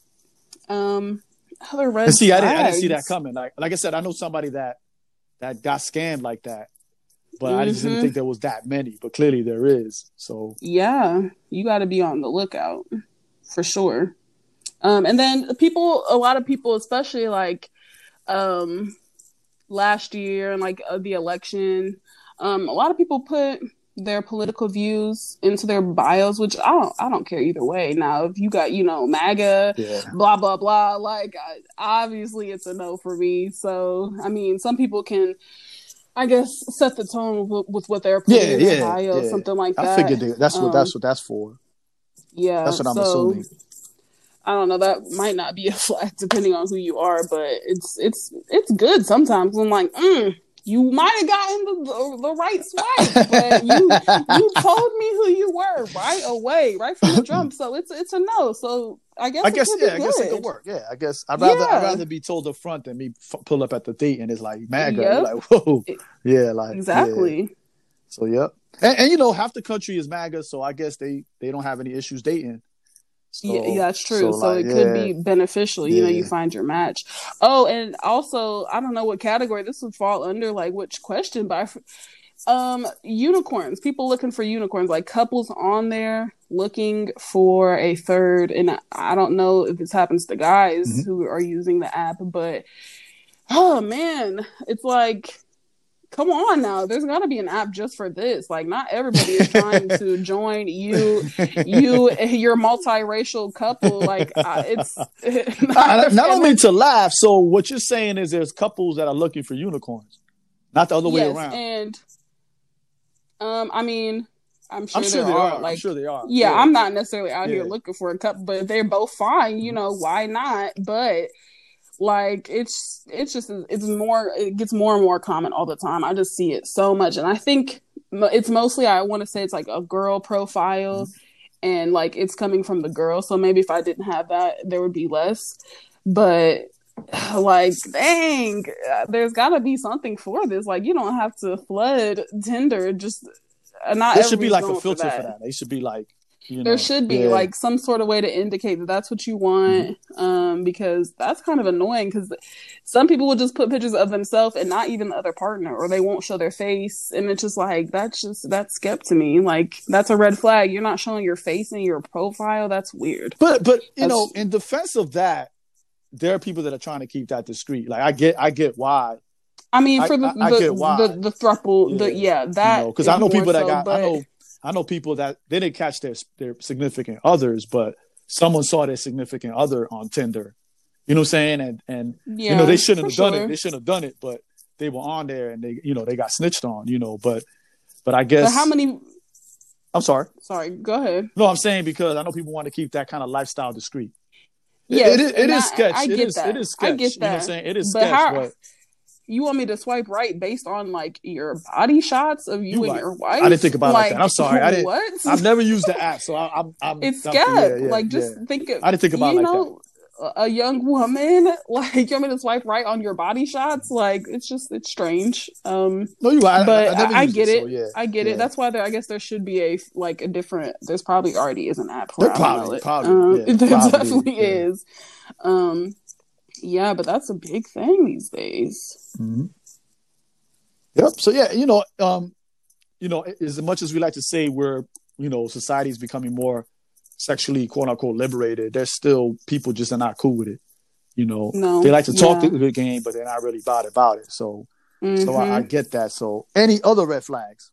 Um, other red And see, I didn't, I didn't flags. see that coming. Like, like I said, I know somebody that that got scammed like that, but I just didn't Mhm. think there was that many. But clearly there is. So Yeah, you got to be on the lookout for sure. Um, and then people, a lot of people, especially like um, last year and like uh, the election, um, a lot of people put their political views into their bios, which I don't, I don't care either way. Now, if you got, you know, MAGA, yeah, blah blah blah, like I, obviously it's a no for me. So, I mean, some people can, I guess, set the tone with, with what they're putting yeah, in their yeah, bio, yeah. something like I that. figured they, that's what Um, that's what that's for. yeah, That's what I'm so assuming. I don't know. That might not be a flag depending on who you are, but it's it's it's good sometimes. I'm like, mm, you might have gotten the, the the right swipe, but you you told me who you were right away, right from the jump. So it's it's a no. So I guess I it guess could yeah, be I guess it good. could work. Yeah, I guess I'd rather I'd Yeah. rather be told up front than me f- pull up at the date and it's like MAGA. Yep. You're like, whoa, yeah, like yeah. Exactly. So yep, and, and you know half the country is MAGA, so I guess they they don't have any issues dating. So, Yeah, yeah, that's true. So, So, like, it could yeah, be beneficial. You know, you yeah. find your match. Oh, and also, I don't know what category this would fall under, like which question, but I f- um, unicorns. People looking for unicorns, like couples on there looking for a third. And I, I don't know if this happens to guys Mhm. who are using the app, but oh man, it's like, come on now. There's got to be an app just for this. Like, not everybody is trying to join you, you, your multiracial couple. Like, uh, it's I, I don't mean to laugh. So what you're saying is there's couples that are looking for unicorns, not the other way yes, around. and um, I mean, I'm sure, I'm sure there they are. are. Like, I'm sure they are. yeah, Yeah. I'm not necessarily out Yeah. here looking for a couple, but they're both fine. You know, why not? But like, it's it's just it's more. It gets more and more common all the time. I just see it so much, and I think mo- it's mostly. I want to say it's like a girl profile. Mhm. And like it's coming from the girl, so maybe if I didn't have that, there would be less. But like, dang, uh, there's got to be something for this. Like, you don't have to flood Tinder. Just uh, not. There should be everybody's like a going filter for for that. that. They should be like, you know, There should be yeah. like some sort of way to indicate that that's what you want, um, because that's kind of annoying. Because some people will just put pictures of themselves and not even the other partner, or they won't show their face, and it's just like that's just that's skep to me. Like, that's a red flag. You're not showing your face in your profile. That's weird. But but you That's- know, in defense of that, there are people that are trying to keep that discreet. Like I get I get why. I mean, I- for the I- I the, get why. the the throuple, the yeah, that Because is I know more people that so, got but I know I know people that they didn't catch their their significant others, but someone saw their significant other on Tinder. You know what I'm saying? And and yeah, you know they shouldn't for have done sure. it. They shouldn't have done it, but they were on there and they you know they got snitched on. You know, but but I guess But how many? I'm sorry. Sorry, go ahead. No, I'm saying because I know people want to keep that kind of lifestyle discreet. It- Yes, it is. It and is I- sketch. I It get is. that. It is I sketch. get You know what I'm that. saying? It is But sketch. how- but You want me to swipe right based on like your body shots of you, You and right. your wife? I didn't think about it like that. I'm sorry. I didn't- What? I've never used the app, so I, I'm. I'm it's I'm, skep. yeah, yeah, like, just yeah. think of. I didn't think about you it like know, that. A young woman, like, you want me to swipe right on your body shots? Like, it's just it's strange. Um, No, you. I, but I, I, never I, I used get it. So, yeah, I get yeah. it. That's why there. I guess there should be a like a different. There's probably already is an app for. There it. I don't probably- know it. probably, Um, yeah, there probably, definitely yeah. is. Um, yeah, but that's a big thing these days. Mhm. Yep. So yeah, you know, um, you know, as much as we like to say we're, you know, society is becoming more sexually quote unquote liberated, there's still people just are not cool with it. You know, No, they like to talk yeah. the good game, but they're not really about it. About it. So, so I, I Mhm. get that. So, any other red flags?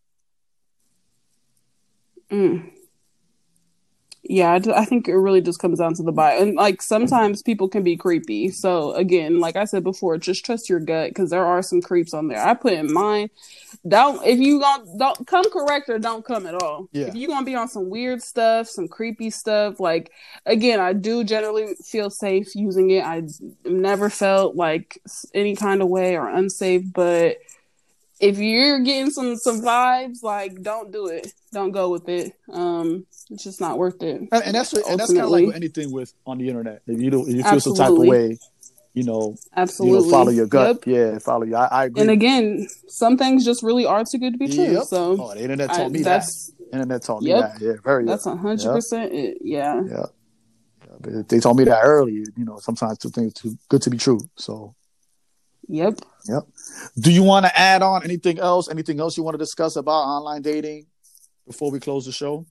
Mm. Yeah, I, d- I think it really just comes down to the bio. And like sometimes people can be creepy. So again, like I said before, just trust your gut because there are some creeps on there. I put in mine. Don't if you gonna don't come correct or don't come at all. Yeah. If you're gonna be on some weird stuff, some creepy stuff, like again, I do generally feel safe using it. I never felt like s- any kind of way or unsafe, but if you're getting some some vibes, like don't do it. Don't go with it. Um, it's just not worth it. And, and that's what, and that's kind of like Ultimately. with anything with on the internet. If you do, if you feel some type of Absolutely. way, you know, Absolutely. you know, follow your gut. Yep. Yeah, follow you. I, I agree. And again, some things just really are too good to be true. Yep. So Oh, the internet I- taught me that. that's Internet taught me Yep. that. Yeah, very. that's a hundred Yeah. percent it. Yeah. Yeah. they told me that early. You know, sometimes two things too good to be true. So, yep, yep. Do you want to add on anything else? Anything else you want to discuss about online dating before we close the show?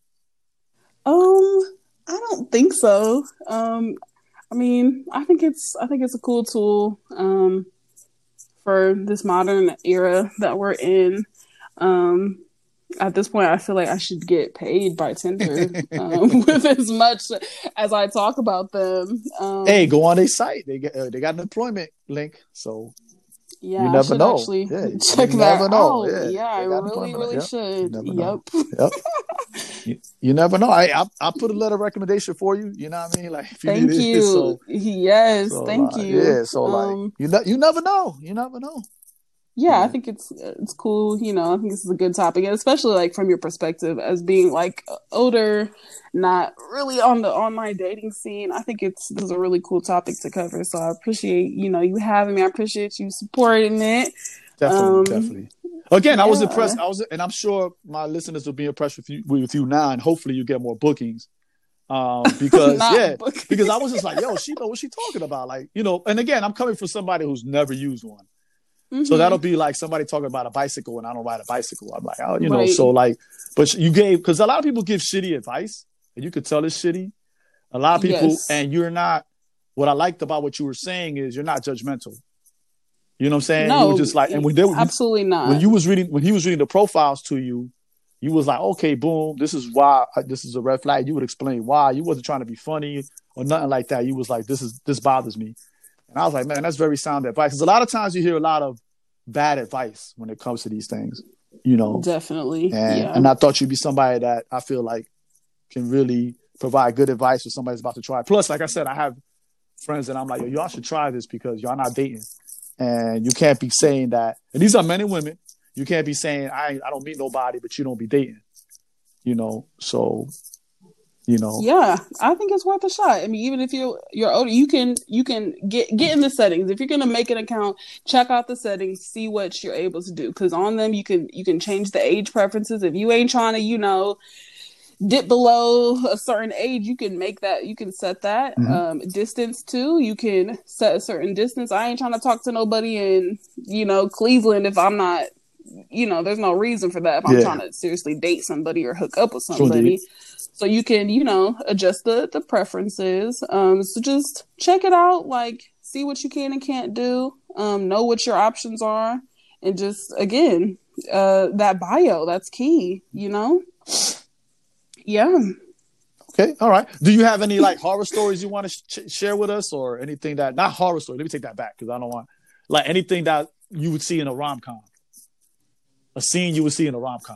Um, I don't think so. Um, I mean, I think it's I think it's a cool tool. Um, for this modern era that we're in. Um, at this point, I feel like I should get paid by Tinder um, with as much as I talk about them. Um, hey, go on their site. They get uh, they got an employment link, so yeah, you I never should know. actually Yeah, check you that never know. out. Yeah, Yeah, I really, employment. really Yep. should. You never know. Yep. Yep. You, you never know. I, I I put a letter of recommendation for you. You know what I mean? Like if you Thank need it. you. So, yes, so thank like, you. Yeah. So um, like you know you never know. You never know. Yeah, Yeah. I think it's it's cool. You know, I think this is a good topic, and especially like from your perspective as being like older, not really on the online dating scene. I think it's this is a really cool topic to cover. So I appreciate you know you having me. I appreciate you supporting it. Definitely, Um, definitely. Again, yeah. I was impressed. I was, and I'm sure my listeners will be impressed with you, with you now, and hopefully you get more bookings. Um, because yeah, bookings. Because I was just like, yo, she know what she talking about, like you know. And again, I'm coming from somebody who's never used one. Mm-hmm. So that'll be like somebody talking about a bicycle and I don't ride a bicycle. I'm like, oh, you know, right. So like, but you gave, because a lot of people give shitty advice and you could tell it's shitty. A lot of people, yes. And you're not, what I liked about what you were saying is you're not judgmental. You know what I'm saying? No, you were just like, and when they were, absolutely not. When you was reading, when he was reading the profiles to you, you was like, okay, boom, this is why, this is a red flag. You would explain why. You wasn't trying to be funny or nothing like that. You was like, this is, this bothers me. And I was like, man, that's very sound advice. Because a lot of times you hear a lot of bad advice when it comes to these things, you know. Definitely. And, yeah. and I thought you'd be somebody that I feel like can really provide good advice for somebody's about to try. Plus, like I said, I have friends that I'm like, yo, y'all should try this because y'all not dating. And you can't be saying that. And these are men and women. You can't be saying, I I don't meet nobody, but you don't be dating. You know, so... You know, yeah, I think it's worth a shot. I mean, even if you're you're older, you can you can get get in the settings. If you're gonna make an account, check out the settings, see what you're able to do. Because on them, you can you can change the age preferences. If you ain't trying to, you know, dip below a certain age, you can make that. You can set that mm-hmm. um, distance too. You can set a certain distance. I ain't trying to talk to nobody in you know Cleveland if I'm not. You know, there's no reason for that if I'm yeah. trying to seriously date somebody or hook up with somebody. Sure, so you can, you know, adjust the, the preferences. Um, so just check it out, like see what you can and can't do, um, know what your options are. And just, again, uh, that bio, that's key, you know? Yeah. Okay. All right. Do you have any like horror stories you want to sh- share with us or anything that, not horror story, let me take that back because I don't want, like anything that you would see in a rom-com? A scene you would see in a rom-com.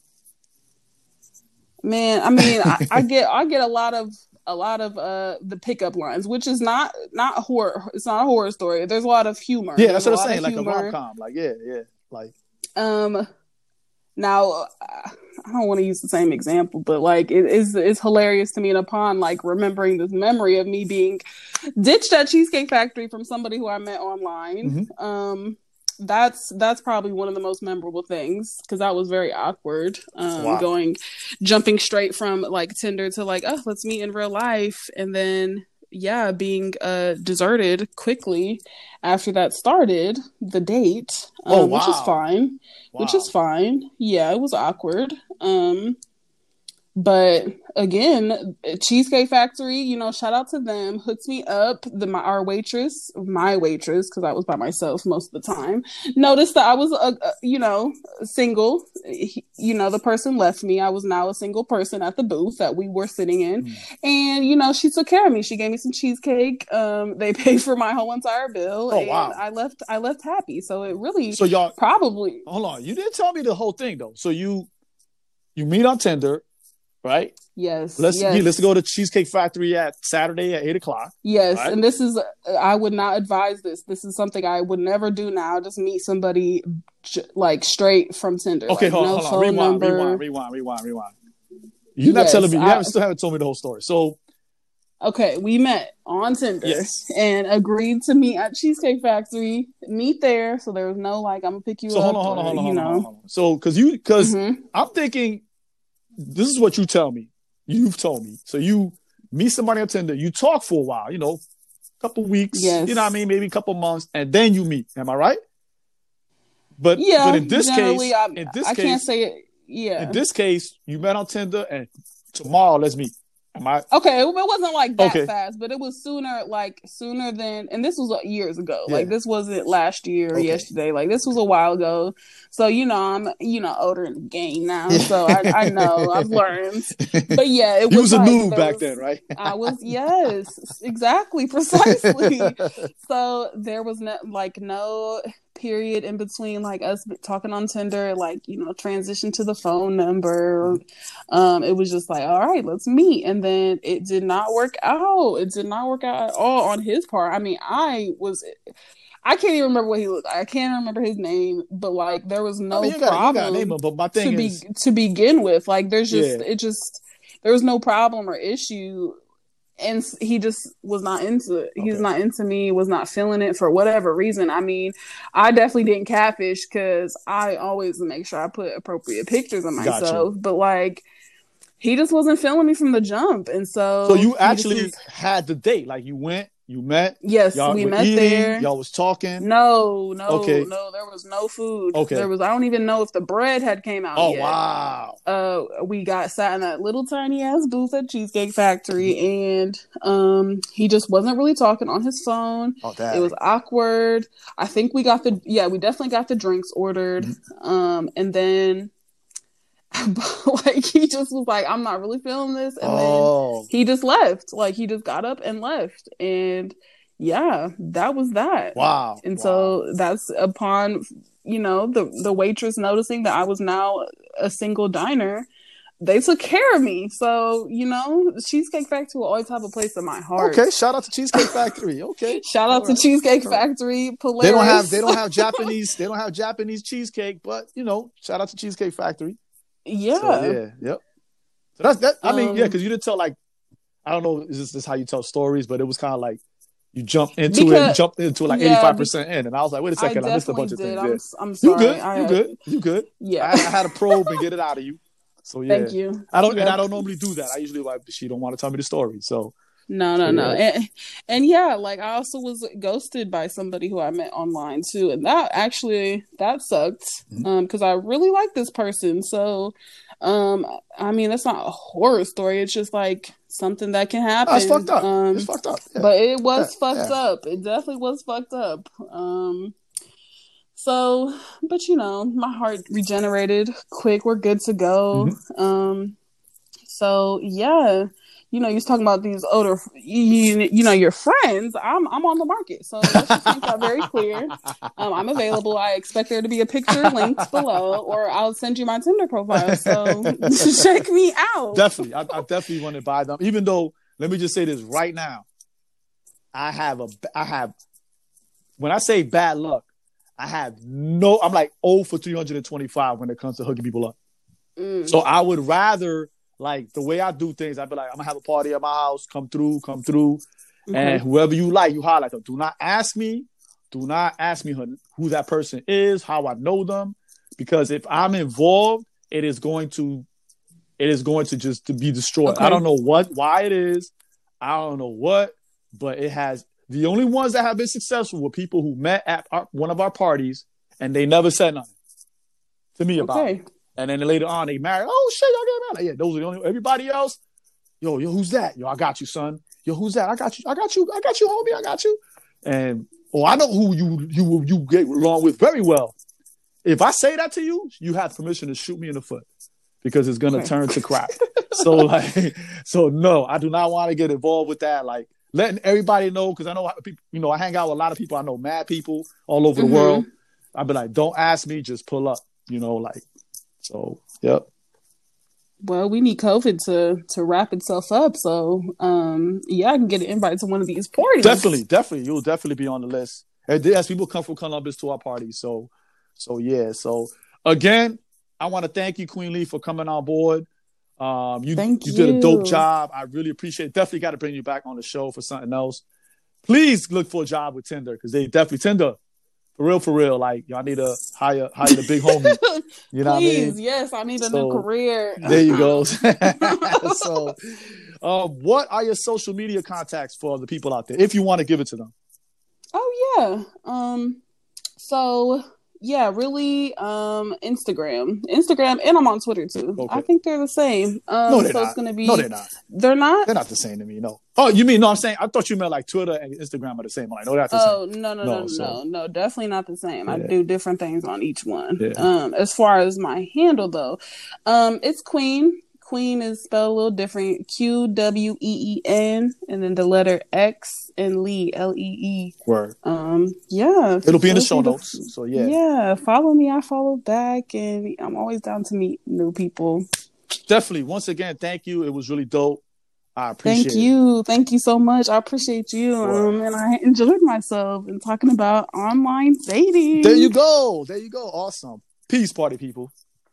Man, I mean, I, I get I get a lot of a lot of uh the pickup lines, which is not not horror. It's not a horror story. There's a lot of humor. Yeah, There's that's what I'm saying. Like a rom-com. Like yeah, yeah. Like um, now I don't want to use the same example, but like it is it's hilarious to me. And upon like remembering this memory of me being ditched at Cheesecake Factory from somebody who I met online. Mm-hmm. Um. That's that's probably one of the most memorable things because that was very awkward. Um, wow. Going, jumping straight from like Tinder to like, oh, let's meet in real life, and then yeah, being uh, deserted quickly after that started the date, um, oh, wow. which is fine. Wow. Which is fine. Yeah, it was awkward. Um, But again, Cheesecake Factory, you know, shout out to them, hooks me up. The my, our waitress, my waitress, because I was by myself most of the time, noticed that I was, a, a, you know, single. He, you know, the person left me. I was now a single person at the booth that we were sitting in. Mm. And, you know, she took care of me. She gave me some cheesecake. Um, they paid for my whole entire bill. Oh, and wow. I left, I left happy. So it really so y'all, probably. Hold on. You didn't tell me the whole thing, though. So you, you meet on Tinder. Right? Yes. Let's yes. Yeah, let's go to Cheesecake Factory at Saturday at eight o'clock. Yes, right? And this is I would not advise this. This is something I would never do now. Just meet somebody like straight from Tinder. Okay, like, hold, no hold on. Rewind, number. rewind, rewind, rewind, rewind. You're not yes, telling me. You I, haven't, still haven't told me the whole story. So, okay, we met on Tinder yes. and agreed to meet at Cheesecake Factory. Meet there, so there was no like I'm gonna pick you so up. So hold on, hold on, or, hold on, you hold know. on, hold on. So because you because mm-hmm. I'm thinking this is what you tell me. You've told me. So you meet somebody on Tinder, you talk for a while, you know, a couple weeks, yes. you know what I mean, maybe a couple months, and then you meet. Am I right? But yeah, but in this case, I, in this I case, can't say it. Yeah. In this case, you met on Tinder, and tomorrow let's meet. Am I? Okay, it wasn't like that okay. fast, but it was sooner, like sooner than, and this was years ago. Yeah. Like this wasn't last year or okay. yesterday. Like this was a while ago. So you know, I'm you know older in the game now, so I, I know I've learned. But yeah, it you was, was a like, noob back was, then, right? I was yes, exactly, precisely. So there was no like no period in between like us talking on Tinder, like you know, transition to the phone number. Um, it was just like, all right, let's meet, and then it did not work out. It did not work out at all on his part. I mean, I was. I can't even remember what he looked like. I can't remember his name, but like there was no I mean, you problem got, you got name him, but my thing to is... be to begin with. Like there's just yeah. it just there was no problem or issue, and he just was not into it. He's okay. not into me. Was not feeling it for whatever reason. I mean, I definitely didn't catfish because I always make sure I put appropriate pictures of myself. But like he just wasn't feeling me from the jump, and so so you actually was, had the date. Like you went. You met? Yes, we met eating, there. Y'all was talking? No, no, okay. no. There was no food. Okay. There was. I don't even know if the bread had came out oh, yet. Oh wow! Uh, we got sat in that little tiny ass booth at Cheesecake Factory, and um, he just wasn't really talking on his phone. Oh, dang. It was awkward. I think we got the yeah, we definitely got the drinks ordered. Mm-hmm. Um, and then. like he just was like, I'm not really feeling this, and oh. then he just left. Like he just got up and left, and yeah, that was that. Wow. And wow. so that's upon you know the the waitress noticing that I was now a single diner. They took care of me, so you know, Cheesecake Factory will always have a place in my heart. Okay, shout out to Cheesecake Factory. Okay, shout out All to right. Cheesecake Factory. Polaris. They don't have they don't have Japanese they don't have Japanese cheesecake, but you know, shout out to Cheesecake Factory. Yeah. So, yeah. Yep. So that's that. I mean, um, yeah, because you didn't tell like, I don't know, is this, this how you tell stories? But it was kind of like you jumped into because, it, you jumped into like eighty five percent in, and I was like, wait a second, I, I missed a bunch did. of things. I'm, I'm sorry. You good? I, you good? You good? Yeah. I, I had to probe and get it out of you. So yeah. Thank you. I don't, yep. and I don't normally do that. I usually like she don't want to tell me the story. So. No, no, so, no. yeah. And, and yeah, like I also was ghosted by somebody who I met online too. And that actually, that sucked. Mm-hmm. Um, cause I really like this person. So, um, I mean, that's not a horror story. It's just like something that can happen. Oh, it's fucked up. Um, it's fucked up. Yeah. But it was yeah. fucked yeah. up. It definitely was fucked up. Um, so, but you know, my heart regenerated quick. We're good to go. Mm-hmm. Um, so yeah. You know, you're talking about these older, you, you know, your friends. I'm I'm on the market, so let's just make that very clear. Um, I'm available. I expect there to be a picture linked below, or I'll send you my Tinder profile. So check me out. Definitely, I, I definitely want to buy them. Even though, let me just say this right now, I have a, I have. When I say bad luck, I have no. I'm like oh for three hundred twenty-five when it comes to hooking people up. Mm. So I would rather. Like the way I do things, I'd be like, I'm gonna have a party at my house. Come through, come through, mm-hmm. and whoever you like, you highlight them. Do not ask me, do not ask me who, who that person is, how I know them, because if I'm involved, it is going to, it is going to just to be destroyed. Okay. I don't know what, why it is, I don't know what, but it has. The only ones that have been successful were people who met at our, one of our parties and they never said nothing to me about okay. it. And then later on, they married. Oh, shit, y'all get married. Yeah, those are the only. Everybody else, yo, yo, who's that? Yo, I got you, son. Yo, who's that? I got you. I got you. I got you, homie. I got you. And oh, I know who you you you get along with very well. If I say that to you, you have permission to shoot me in the foot because it's gonna okay. turn to crap. So like, so no, I do not want to get involved with that. Like letting everybody know because I know people. You know, I hang out with a lot of people. I know mad people all over mm-hmm. the world. I'd be like, don't ask me, just pull up. You know, like. So, yep. Well, we need COVID to to wrap itself up. So, um, yeah, I can get an invite to one of these parties. Definitely, definitely. You'll definitely be on the list. As people come from Columbus to our parties. So, so yeah. So, again, I want to thank you, Queen Lee, for coming on board. Um, you, thank you. you did a dope job. I really appreciate it. Definitely got to bring you back on the show for something else. Please look for a job with Tinder because they definitely, Tinder, for real, for real. Like, y'all need to hire hire the big homie. You know Please, what I mean? Yes, I need a so, new career. There you go. So, uh, what are your social media contacts for the people out there, if you want to give it to them? Oh yeah. Um. So yeah, really. Um. Instagram, Instagram, and I'm on Twitter too. Okay. I think they're the same. Um. No, they're so not. it's gonna be. No, they're not. They're not. They're not the same to me. No. Oh, you mean no? I'm saying I thought you meant like Twitter and Instagram are the same. I'm like, no, they're not the oh, same. no, no, no, no, so. no, no, definitely not the same. Yeah. I do different things on each one. Yeah. Um. As far as my handle though, um, it's Queen. Queen is spelled a little different. Q W E E N, and then the letter X and Lee, L E E. Word. Um, yeah. It'll be in the show notes. So yeah. Yeah. Follow me. I follow back, and I'm always down to meet new people. Definitely. Once again, thank you. It was really dope. I appreciate Thank you. It. Thank you so much. I appreciate you. Word. Um, and I enjoyed myself and talking about online dating. There you go. There you go. Awesome. Peace, party people.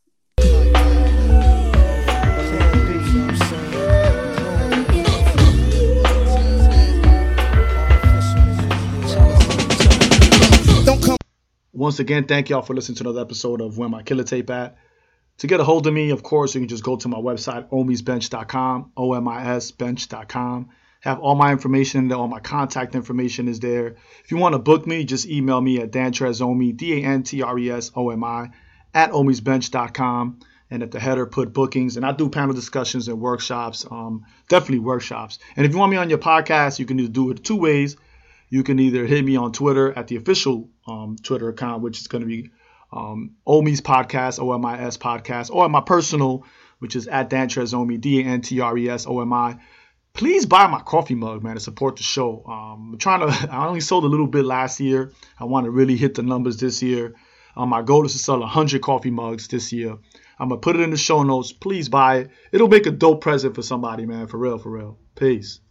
Once again, thank y'all for listening to another episode of Where My Killer Tape At. To get a hold of me, of course, you can just go to my website, omis bench dot com, O M I S bench dot com. Have all my information there, all my contact information is there. If you want to book me, just email me at dantresomi, D A N T R E S O M I, at omis bench dot com. And at the header, put bookings. And I do panel discussions and workshops, um, definitely workshops. And if you want me on your podcast, you can either do it two ways. You can either hit me on Twitter at the official um, Twitter account, which is going to be um, Omis Podcast, O M I S Podcast, or my personal, which is at dantresomi, D A N T R E S O M I. Please buy my coffee mug, man, to support the show. Um, I'm trying to. I only sold a little bit last year. I want to really hit the numbers this year. Um, my goal is to sell one hundred coffee mugs this year. I'm going to put it in the show notes. Please buy it. It'll make a dope present for somebody, man. For real, for real. Peace.